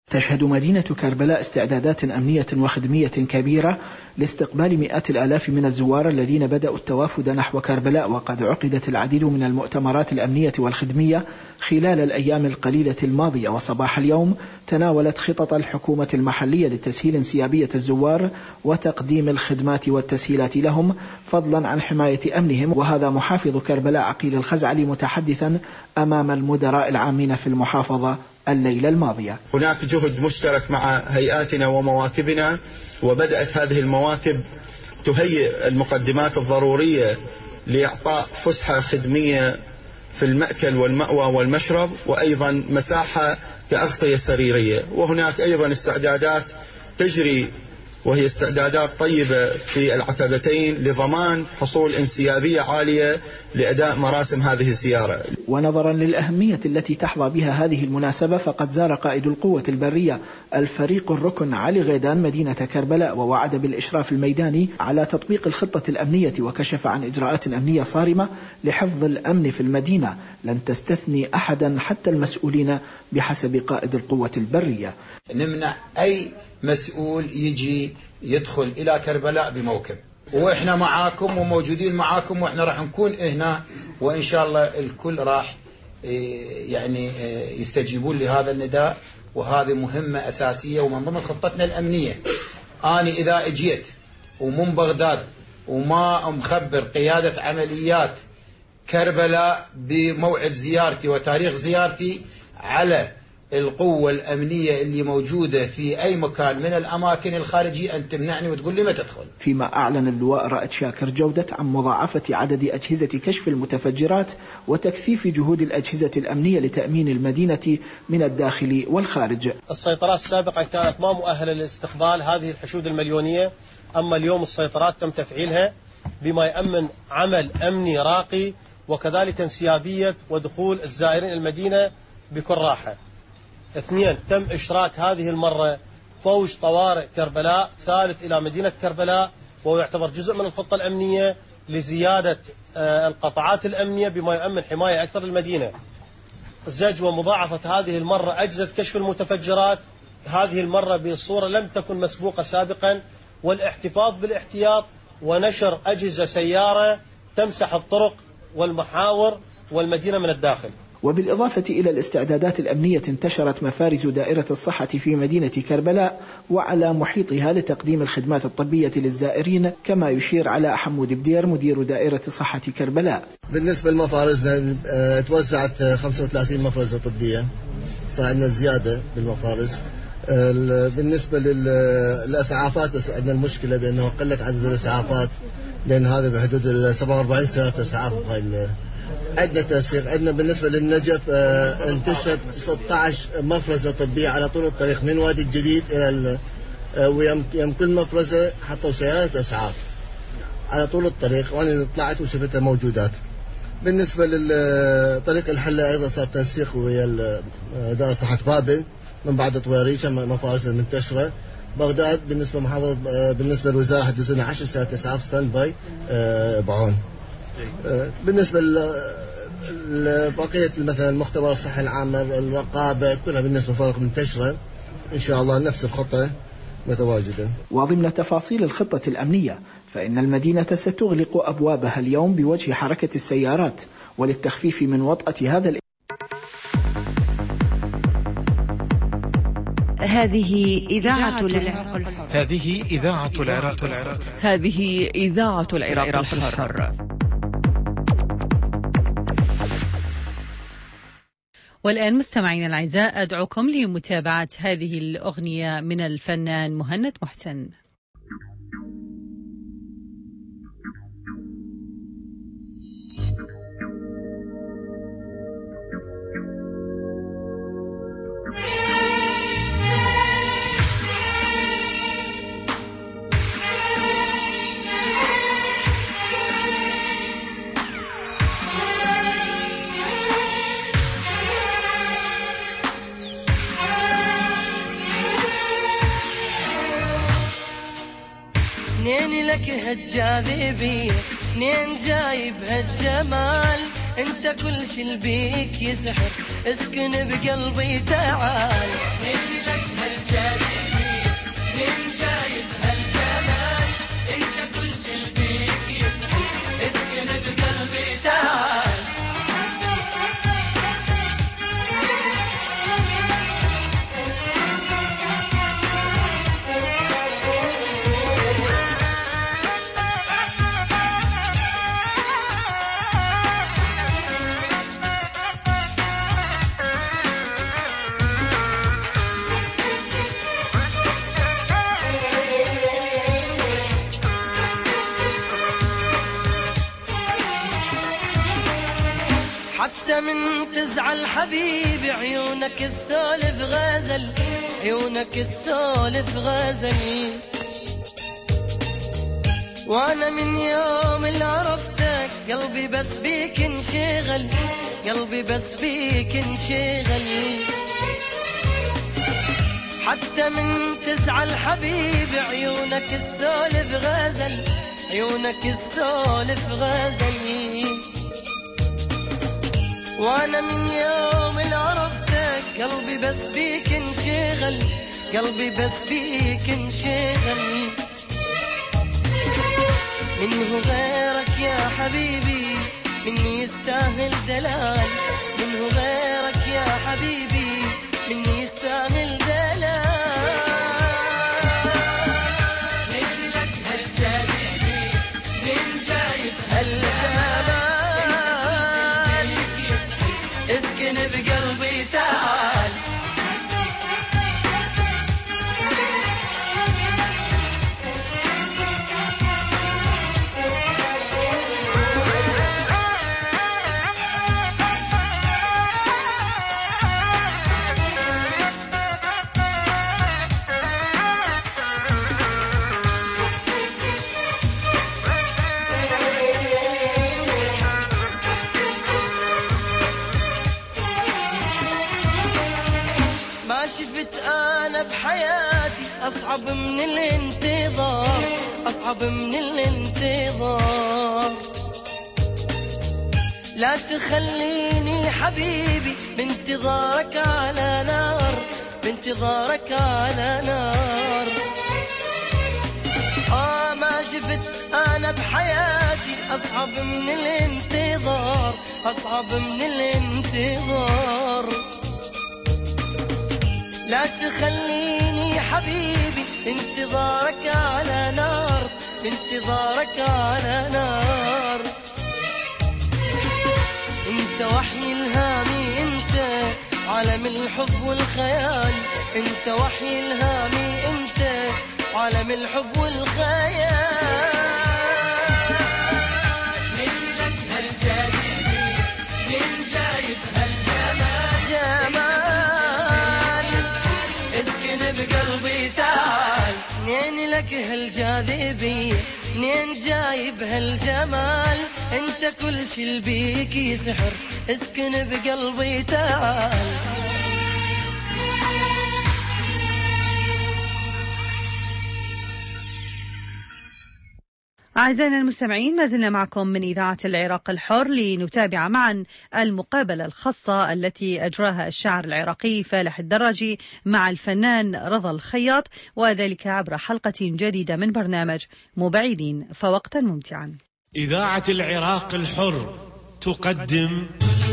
تشهد مدينة كربلاء استعدادات أمنية وخدمية كبيرة لاستقبال مئات الآلاف من الزوار الذين بدأوا التوافد نحو كربلاء، وقد عقدت العديد من المؤتمرات الأمنية والخدمية خلال الأيام القليلة الماضية. وصباح اليوم تناولت خطط الحكومة المحلية لتسهيل انسيابية الزوار وتقديم الخدمات والتسهيلات لهم فضلا عن حماية أمنهم. وهذا محافظ كربلاء عقيل الخزعلي متحدثا أمام المدراء العامين في المحافظة الليلة الماضية. هناك جهد مشترك مع هيئاتنا ومواكبنا، وبدأت هذه المواكب تهيئ المقدمات الضرورية لإعطاء فسحة خدمية في المأكل والمأوى والمشرب، وأيضا مساحة كأغطية سريرية. وهناك أيضا استعدادات تجري وهي استعدادات طيبة في العتبتين لضمان حصول انسيابية عالية لأداء مراسم هذه الزيارة. ونظرا للأهمية التي تحظى بها هذه المناسبة، فقد زار قائد القوة البرية الفريق الركن علي غيدان مدينة كربلاء، ووعد بالإشراف الميداني على تطبيق الخطة الأمنية، وكشف عن إجراءات أمنية صارمة لحفظ الأمن في المدينة لن تستثني أحدا حتى المسؤولين بحسب قائد القوة البرية. نمنع أي مسؤول يجي يدخل إلى كربلاء بموكب، وإحنا معاكم وموجودين معاكم، وإحنا راح نكون هنا، وإن شاء الله الكل راح يعني يستجيبون لهذا النداء. وهذه مهمة أساسية ومن ضمن خطتنا الأمنية. أنا إذا أجيت ومن بغداد وما مخبر قيادة عمليات كربلاء بموعد زيارتي وتاريخ زيارتي على القوة الأمنية اللي موجودة في أي مكان من الأماكن الخارجية أن تمنعني وتقول لي ما تدخل. فيما أعلن اللواء رائد شاكر جودة عن مضاعفة عدد أجهزة كشف المتفجرات وتكثيف جهود الأجهزة الأمنية لتأمين المدينة من الداخل والخارج. السيطرات السابقة كانت ما مؤهلة لاستقبال هذه الحشود المليونية، أما اليوم السيطرات تم تفعيلها بما يأمن عمل أمني راقي، وكذلك انسيابية ودخول الزائرين المدينة بكل راحة. 2. تم إشراك هذه المرة فوج طوارئ كربلاء ثالث إلى مدينة كربلاء، وهو يعتبر جزء من الخطة الأمنية لزيادة القطاعات الأمنية بما يؤمن حماية أكثر للمدينة. زج ومضاعفة هذه المرة أجهزة كشف المتفجرات، هذه المرة بصورة لم تكن مسبوقة سابقا، والاحتفاظ بالاحتياط ونشر أجهزة سيارة تمسح الطرق والمحاور والمدينة من الداخل. وبالإضافة إلى الاستعدادات الأمنية، انتشرت مفارز دائرة الصحة في مدينة كربلاء وعلى محيطها لتقديم الخدمات الطبية للزائرين، كما يشير علاء حمود بدير مدير دائرة صحة كربلاء. بالنسبة لمفارزنا توزعت 35 مفرزة طبية، صار عندنا زيادة بالمفارز. بالنسبة للإسعافات بس عندنا المشكلة بأنه قلت عدد الإسعافات، لأن هذا بحدود 47 سيارة إسعاف بهاي عندنا تأثير. عندنا بالنسبة للنجف انتشرت 16 مفرزة طبية على طول الطريق من وادي الجديد إلى ويم كل مفرزة حطوا سيارة إسعاف على طول الطريق، وأنا طلعت وشفتها موجودات. بالنسبة للطريق الحلة أيضا صار تنسيق ويا دار صحة بابل من بعد طويريش مفارز منتشرة. بغداد بالنسبة محافظة بالنسبة للوزارة حدثنا 10 سيارات إسعاف ستاند باي بعون. بالنسبة لبقية مثلا المختبر الصحي العامة الرقابة كلها بالنسبة فرق منتشرة، إن شاء الله نفس الخطة متواجدة. وضمن تفاصيل الخطة الأمنية، فإن المدينة ستغلق أبوابها اليوم بوجه حركة السيارات وللتخفيف من وطأة هذا هذه إذاعة العراق الحر. هذه إذاعة العراق الحر. هذه إذاعة العراق الحر. والآن مستمعين الأعزاء أدعوكم لمتابعة هذه الأغنية من الفنان مهند محسن. نين لك هالجاذبية، نين جايب هالجمال، انت كل شي بيك يسحر، اسكن بقلبي تعال. نين لك هالجاذبية منين جايب هالجمال انت كل شي بيك يسحر اسكن بقلبي تعال حتى من تزعل حبيبي عيونك السولف غزل عيونك السولف غزل وانا من يوم اللي عرفتك قلبي بس بيك انشغل قلبي بس بيك انشغل حتى من تزعل حبيبي عيونك السولف غزل عيونك السولف غزل وانا من يوم اللي عرفتك قلبي بس بيك انشغل قلبي بس بيك انشغل منه غيرك يا حبيبي مني يستاهل دلال منه غيرك يا حبيبي مني يستاهل دلال من لك هالجاذبي من جايب هالجمال اسكن بقلبي تعال بحياتي أصعب من الانتظار أصعب من الانتظار لا تخليني حبيبي بانتظارك على نار بانتظارك على نار ما شفت أنا بحياتي أصعب من الانتظار أصعب من الانتظار لا تخليني حبيبي انتظارك على نار انتظارك على نار انت وحي الهامي انت عالم الحب والخيال انت وحي الهامي انت عالم الحب والخيال من لك هالجاذبي من جايب هالجمال جمال اسكن بقلبي تعال منين لك هالجاذبية منين جايب هالجمال انت كل شي بيك يسحر اسكن بقلبي تعال أعزائنا المستمعين ما زلنا معكم من إذاعة العراق الحر لنتابع معا المقابلة الخاصة التي أجراها الشاعر العراقي فالح الدراجي مع الفنان رضا الخياط وذلك عبر حلقة جديدة من برنامج مبعدين فوقتا ممتعا. إذاعة العراق الحر تقدم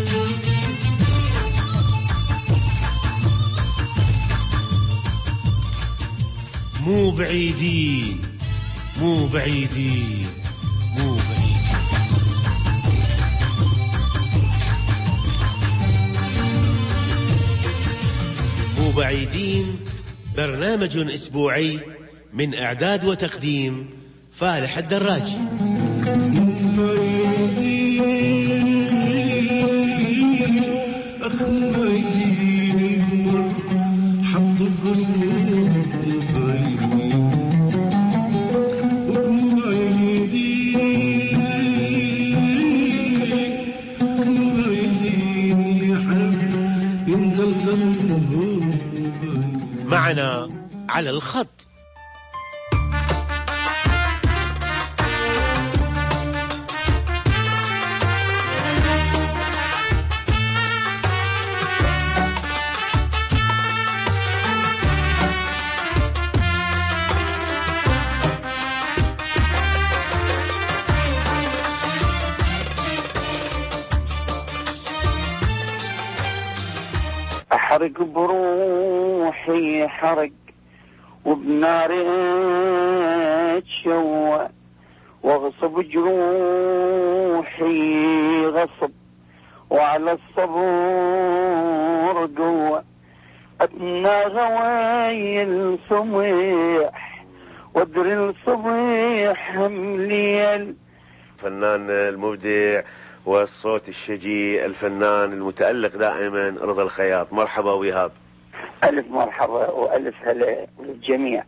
مو بعيدين مو بعيدين مو بعيدين. مو بعيدين برنامج أسبوعي من إعداد وتقديم فالح الدراجي. معنا على الخط حرق بروحي حرق وبناري اتشوى واغصب جروحي غصب وعلى الصبر قوة أتنا غواي الصبيح وادري الصبيح همليل. الفنان المبدع والصوت الشجي الفنان المتألق دائما رضا الخياط، مرحبا ويهاب. ألف مرحبا وألف هلا للجميع.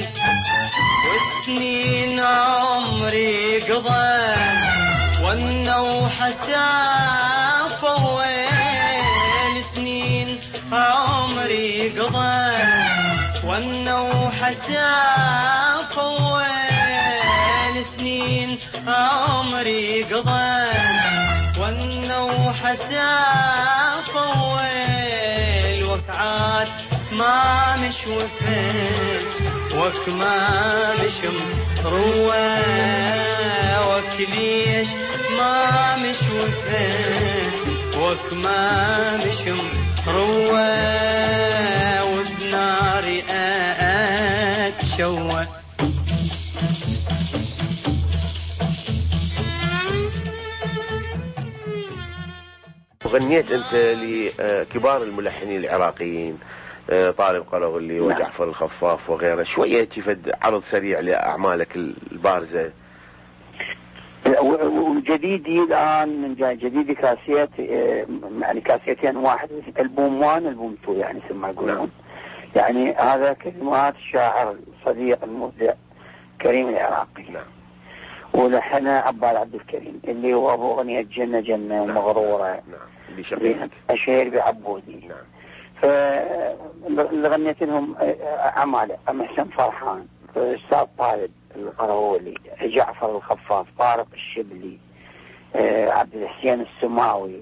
وسنين عمري قضى والنوح سافة وين، سنين عمري قضى والنوح سافة وين، سنين عمري قضى والنوح سافة وين، وقعات ما مش وفين وك ما مش مروى وكليش ما مش وفين وك ما مش مروى وبناري اتشوى. غنيت انت لكبار الملحنين العراقيين طارق قلغلي وجعفر الخفاف وغيره، شوية تفد عرض سريع لأعمالك البارزة. وجديدي الآن من جديدي كاسيت، يعني كاسيتين، واحد ألبوم 1 ألبوم 2 يعني ثم يقولون. يعني هذا كلمات الشاعر الصديق المبدع كريم العراقي. ولحنها عبال عبد الكريم اللي هو أبو أغنية جنة جنة ومغرورة. اللي شغلك أشير بعبودي. فاللي غنيت لهم أعمال محسن فرحان، أستاذ طالب القرولي، جعفر الخفاف، طارق الشبلي، عبد الحسين السماوي،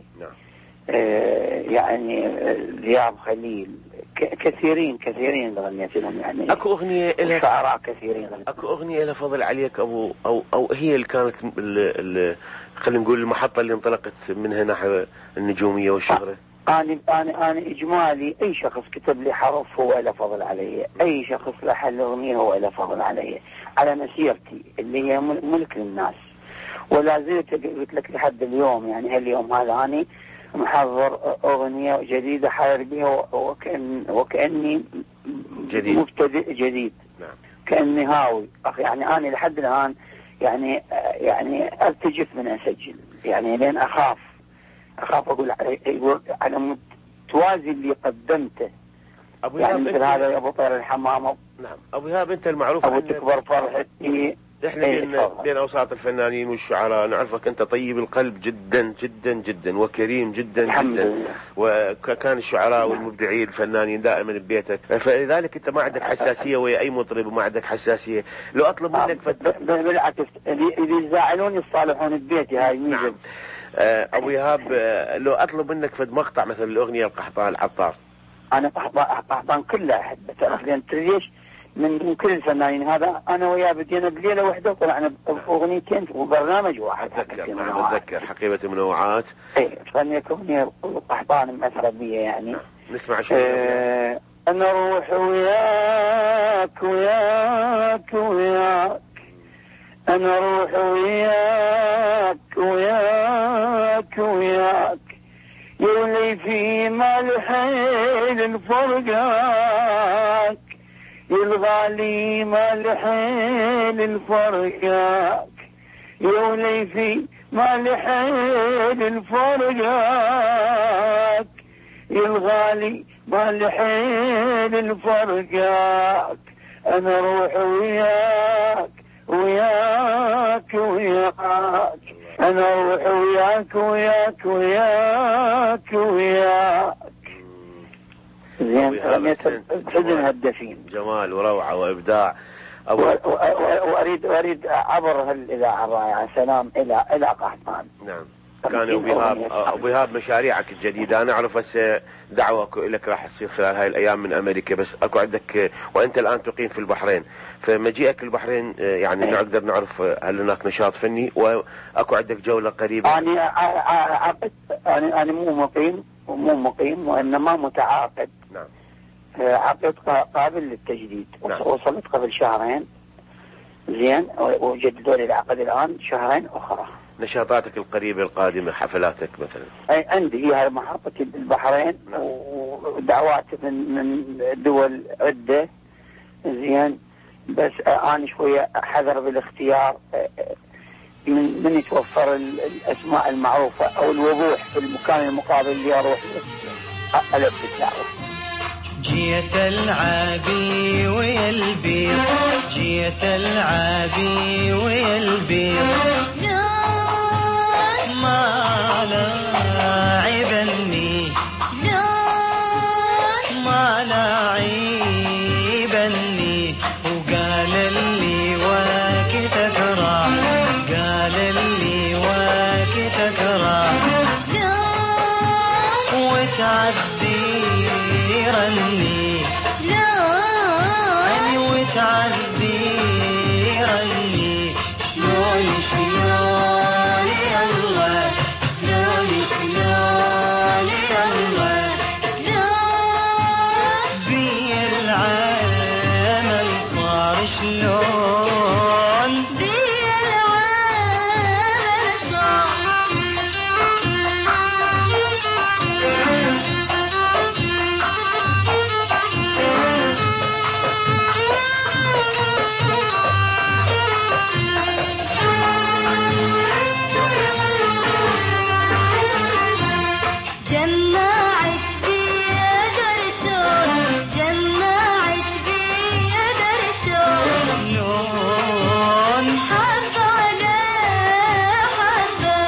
يعني رياض خليل، كثيرين اللي غنيت لهم. يعني اكو اغنيه لها شعراء كثيرين. اكو اغنيه لها فضل عليك او هي اللي كانت خلينا نقول المحطه اللي انطلقت منها نحو النجوميه والشهره؟ أنا إجمالي أي شخص كتب لي حرف هو له فضل علي، أي شخص لحن أغنية هو له فضل علي، على مسيرتي اللي هي ملك للناس. ولا زلت قلت لك لحد اليوم، يعني هاليوم هذا أنا محضر أغنية جديدة حاير بها وكأني جديد مبتدئ جديد. كأني هاوي يعني أنا لحد الآن يعني أرتجف من أسجل، يعني لين أخاف أقول على توازي اللي قدمته. أبو يعني مثل هذا يا أبو طير الحمامة. نعم أبو إيهاب، أنت المعروف أبو تكبر فرحتي. إحنا بين أوساط الفنانين والشعراء نعرفك أنت طيب القلب جدا جدا جدا وكريم جدا جدا، وكان الشعراء والمبدعين الفنانين دائما ببيتك، فلذلك أنت ما عندك حساسية ويا أي مطرب وما عندك حساسية. لو أطلب منك بالعكس اللي يزعلون يصالحون ببيتي، هاي ميزة. نعم. أبو إيهاب، لو أطلب منك فد مقطع مثل الأغنية القحطان العطار. أنا قحطان كلها أحبه، لأن ليش من كل الفنانين هذا أنا وياه بدينا بليلة واحدة وطلعنا بأغنيتين وبرنامج واحد. أتذكر حقيبة المنوعات. إيه غنيت أغنية قحطان مأثرة بي يعني. نسمع شوية. أنا أروح وياك وياك وياك، أنا أروح وياك وياك وياك، يولي في مالحين الفرقاك، يلغالي مالحين الفرقاك، يولي في مالحين الفرقاك، يلغالي مالحين الفرقاك، أنا أروح وياك وياك وياك، أنا أروح وياك وياك وياك وياك. زين حزن هالدفين، جمال وروعة وإبداع. وأريد عبر هالإذاعة الرائعة سلام إلى قحطان. نعم. كان أبو إيهاب مشاريعك الجديدة، أنا أعرف هسه دعوة لك راح تصير خلال هاي الأيام من أمريكا، بس أكو عندك وأنت الآن تقيم في البحرين، فمجيئك البحرين يعني نقدر نعرف هل هناك نشاط فني، وأكو عندك جولة قريبة. أنا مو مقيم وإنما متعاقد عقد قابل للتجديد. وصلت قبل شهرين زين، وجددوا لي العقد الآن شهرين أخرى. نشاطاتك القريبة القادمة، حفلاتك مثلا؟ أي عندي هي محطتي بالبحرين، ودعوات من دول عدة زين، بس أنا شوية حذر بالاختيار من يتوفر الأسماء المعروفة أو الوضوح في المكان المقابل اللي أروح ألبي الدعوة. جيت العابي ويا البيض، جيت العابي ويا البيض، شلون ما لاعبني، شلون ما لاعبني، وقال اللي وقتك راح، قال اللي وقتك راح، شلون وتعذرني، شلون وتعذرني، شلون شلون يالله، شلون شلون يالله، شلون بي العمل صار، شلون بي العمل صار. جمعت بيا درشون، جمعت بيا درشون، شلون حبة على حبة،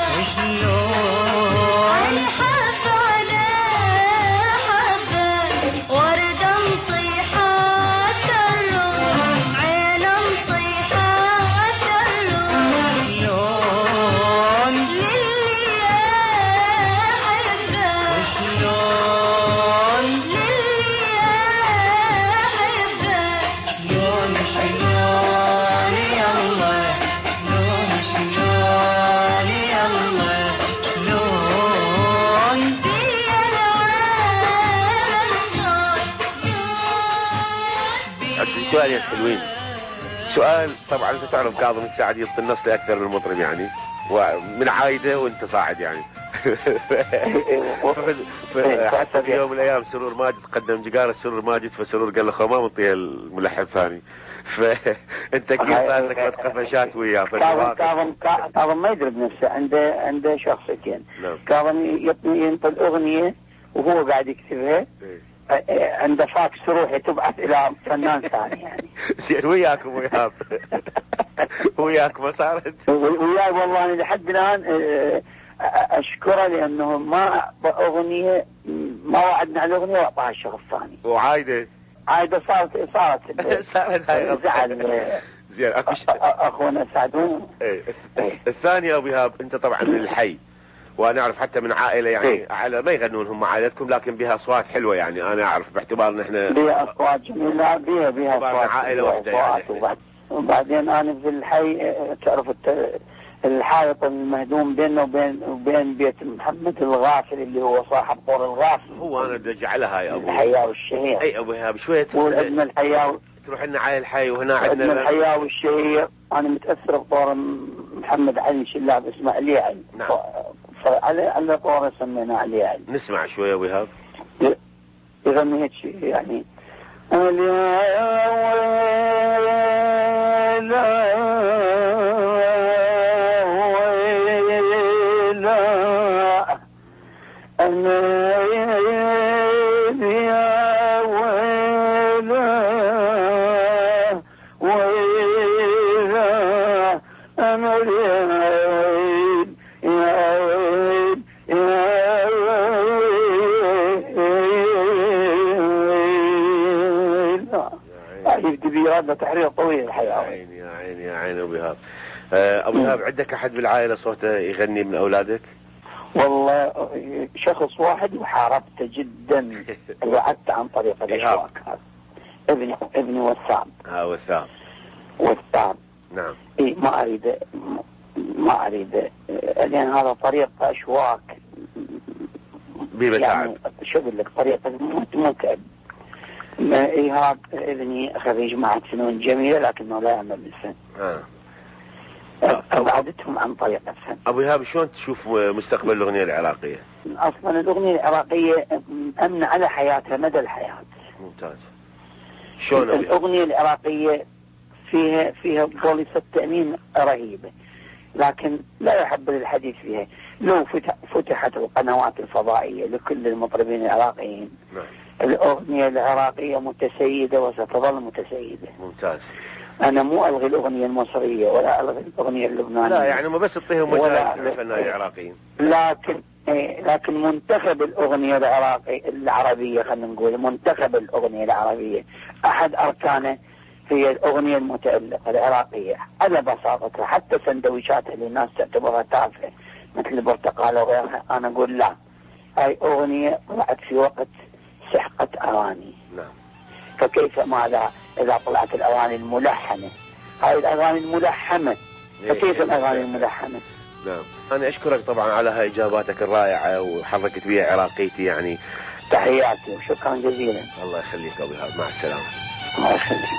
شلون حبة على حبة، وردة مطيحة الروح، عينة مطيحة الروح، شلون للي أحبه، شلون للي أحبه، شلون شلون يالله، شلون شلون يالله، شلون بي العمل صار، عندي سؤالين حلوين. سؤال طبعا انت تعرف كاظم الساعد يعطي النص لاكثر من مطرب يعني، ومن عايده وانت صاعد يعني. حتى في يوم من الايام سرور ماجد قدم جقار السرور ماجد، فسرور قال له خو ما منطيه الملحن ثاني. فانت كيف صار لك قفشات وياه؟ كاظم ما يدري بنفسه، عنده شخصيتين. كاظم ينطي الاغنيه وهو قاعد يكتبها، عنده فاكس روحي تبعث الى فنان ثاني يعني. زين وياكم وياه وياك ما صارت؟ وياي والله انا لحد الان اشكره لانه ما اعطى اغنيه، ما وعدنا على الاغنيه واعطاها الشخص الثاني. وعايده صارت هاي زعل. زين اخونا سعدون. الثاني ابو ايهاب، انت طبعا من الحي، وانا اعرف حتى من عائله يعني على ما يغنون هم عائلتكم، لكن بها اصوات حلوه يعني، انا اعرف باعتبار ان احنا بها اصوات جميله، بها اصوات عائله واحده يعني. وبعدين انا في الحي تعرف الحائط المهدوم بيننا وبين بيت محمد الغافل اللي هو صاحب طور الغافل. هو انا بدي اجعلها يا ابو الحياوي الشهير. اي ابو ايهاب شويه والابن الحياوي تروح لنا على الحي، وهنا عندنا ابن الحياوي الشهير. انا متاثر بطور محمد علي شلاب اسمه علي علي. نعم. فعلى طور سميناه علي علي. نسمع شويه ابو ايهاب. يغني هيك شيء يعني. هذا تحرير طويل الحياة. يا عيني ابو ايهاب. ابو ايهاب عندك احد بالعائله صوته يغني من اولادك؟ والله شخص واحد وحاربته جدا وعدت عن طريق الاشواك. ابني وسام. وسام. نعم. اي ما اريد لان هذا طريق اشواك بمتاعب. يعني شو اقول لك، طريق متعب. إيهاب ابني خريج معهد فنون جميلة لكنه لا يعمل بالفن. أبعدتهم عن طريق الفن. أبو إيهاب شلون تشوف مستقبل الأغنية العراقية؟ أصلا الأغنية العراقية أمن على حياتها مدى الحياة. ممتاز. شلون الأغنية العراقية فيها بوليصة تأمين رهيبة، لكن لا يحبذ الحديث فيها. لو فتحت القنوات الفضائية لكل المطربين العراقيين، الأغنية العراقية متسيدة وستظل متسيدة. ممتاز. أنا مو ألغي الأغنية المصرية ولا ألغي الأغنية اللبنانية، لا يعني ما بس تطيهم وجه الفنانين العراقيين، لكن منتخب الأغنية العربية، خلينا نقول منتخب الأغنية العربية أحد أركانه هي الأغنية المتألقة العراقية على بساطتها. حتى سندويشاتها اللي الناس تعتبرها تافهة مثل البرتقالة وغيرها، أنا أقول لا، هاي أغنية طلعت في وقت سحقة أغاني. نعم. فكيف ماذا إذا طلعت الأغاني الملحنة؟ هاي الأغاني الملحمة، فكيف الأغاني الملحمة؟ نعم. أنا أشكرك طبعا على هاي إجاباتك الرائعة وحركت بيها عراقيتي يعني. تحياتي وشكرا جزيلا. الله يخليك أبو إيهاب، مع السلامة. الله يخليك.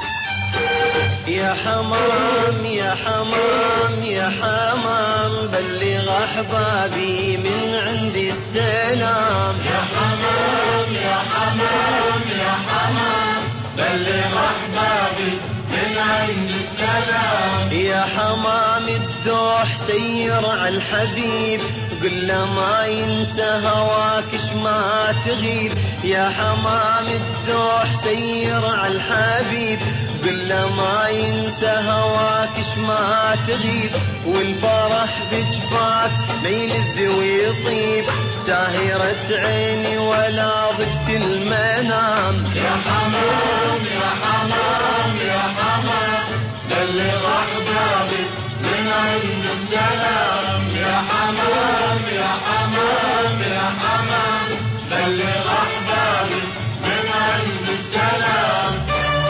يا حمام يا حمام يا حمام بلغ أحبابي من عندي السلام. يا حمام يا حمام يا حمام بلغ أحبابي من عندي السلام. يا حمام الدوح سير على الحبيب قل له ما ينسى هواك ما تغيب. يا حمام الدوح سير على الحبيب قل له ما ينسى هواك ما تغيب. والفرح بجفاك ما يلذ ويطيب ساهرة عيني ولا ضفت المنام. يا حمام يا حمام يا حمام بلغ أحبابي من عند السلام. يا حمام يا حمام يا حمام بلغ أحبابي من عند السلام.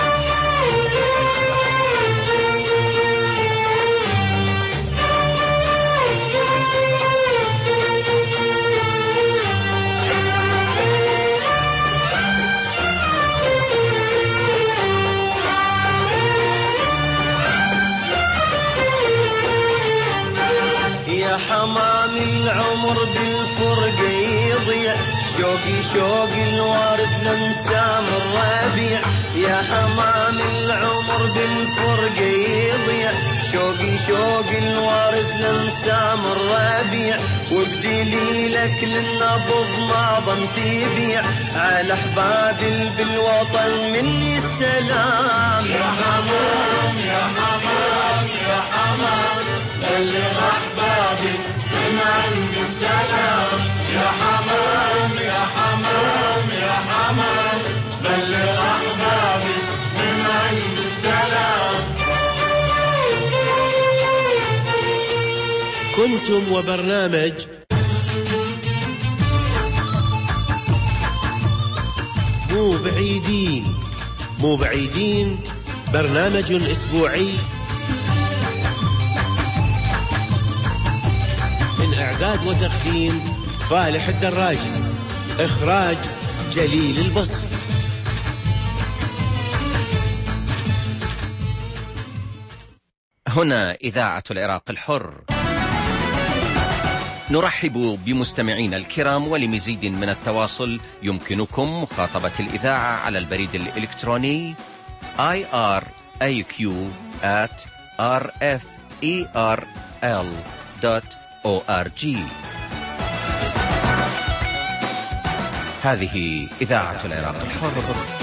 يا حمام العمر بالفرق يضيع شوقي شوق الورد لمسام الربيع. يا حمام العمر بالفرق يضيع شوقي شوق الورد لمسام الربيع. وبدليلك للنبض ما ظن تبيع على احبابي بالوطن مني السلام. يا حمام يا حمام يا حمام بلغ أحبابي من عند السلام. يا حمام يا حمام يا حمام بلغ أحبابي من عند السلام. كنتم وبرنامج مو بعيدين برنامج أسبوعي من إعداد وتقديم فالح الدراجي، إخراج جليل البصري. هنا إذاعة العراق الحر، نرحب بمستمعينا الكرام، ولمزيد من التواصل يمكنكم مخاطبة الإذاعة على البريد الإلكتروني iraq@rferl.org. هذه إذاعة العراق الحر.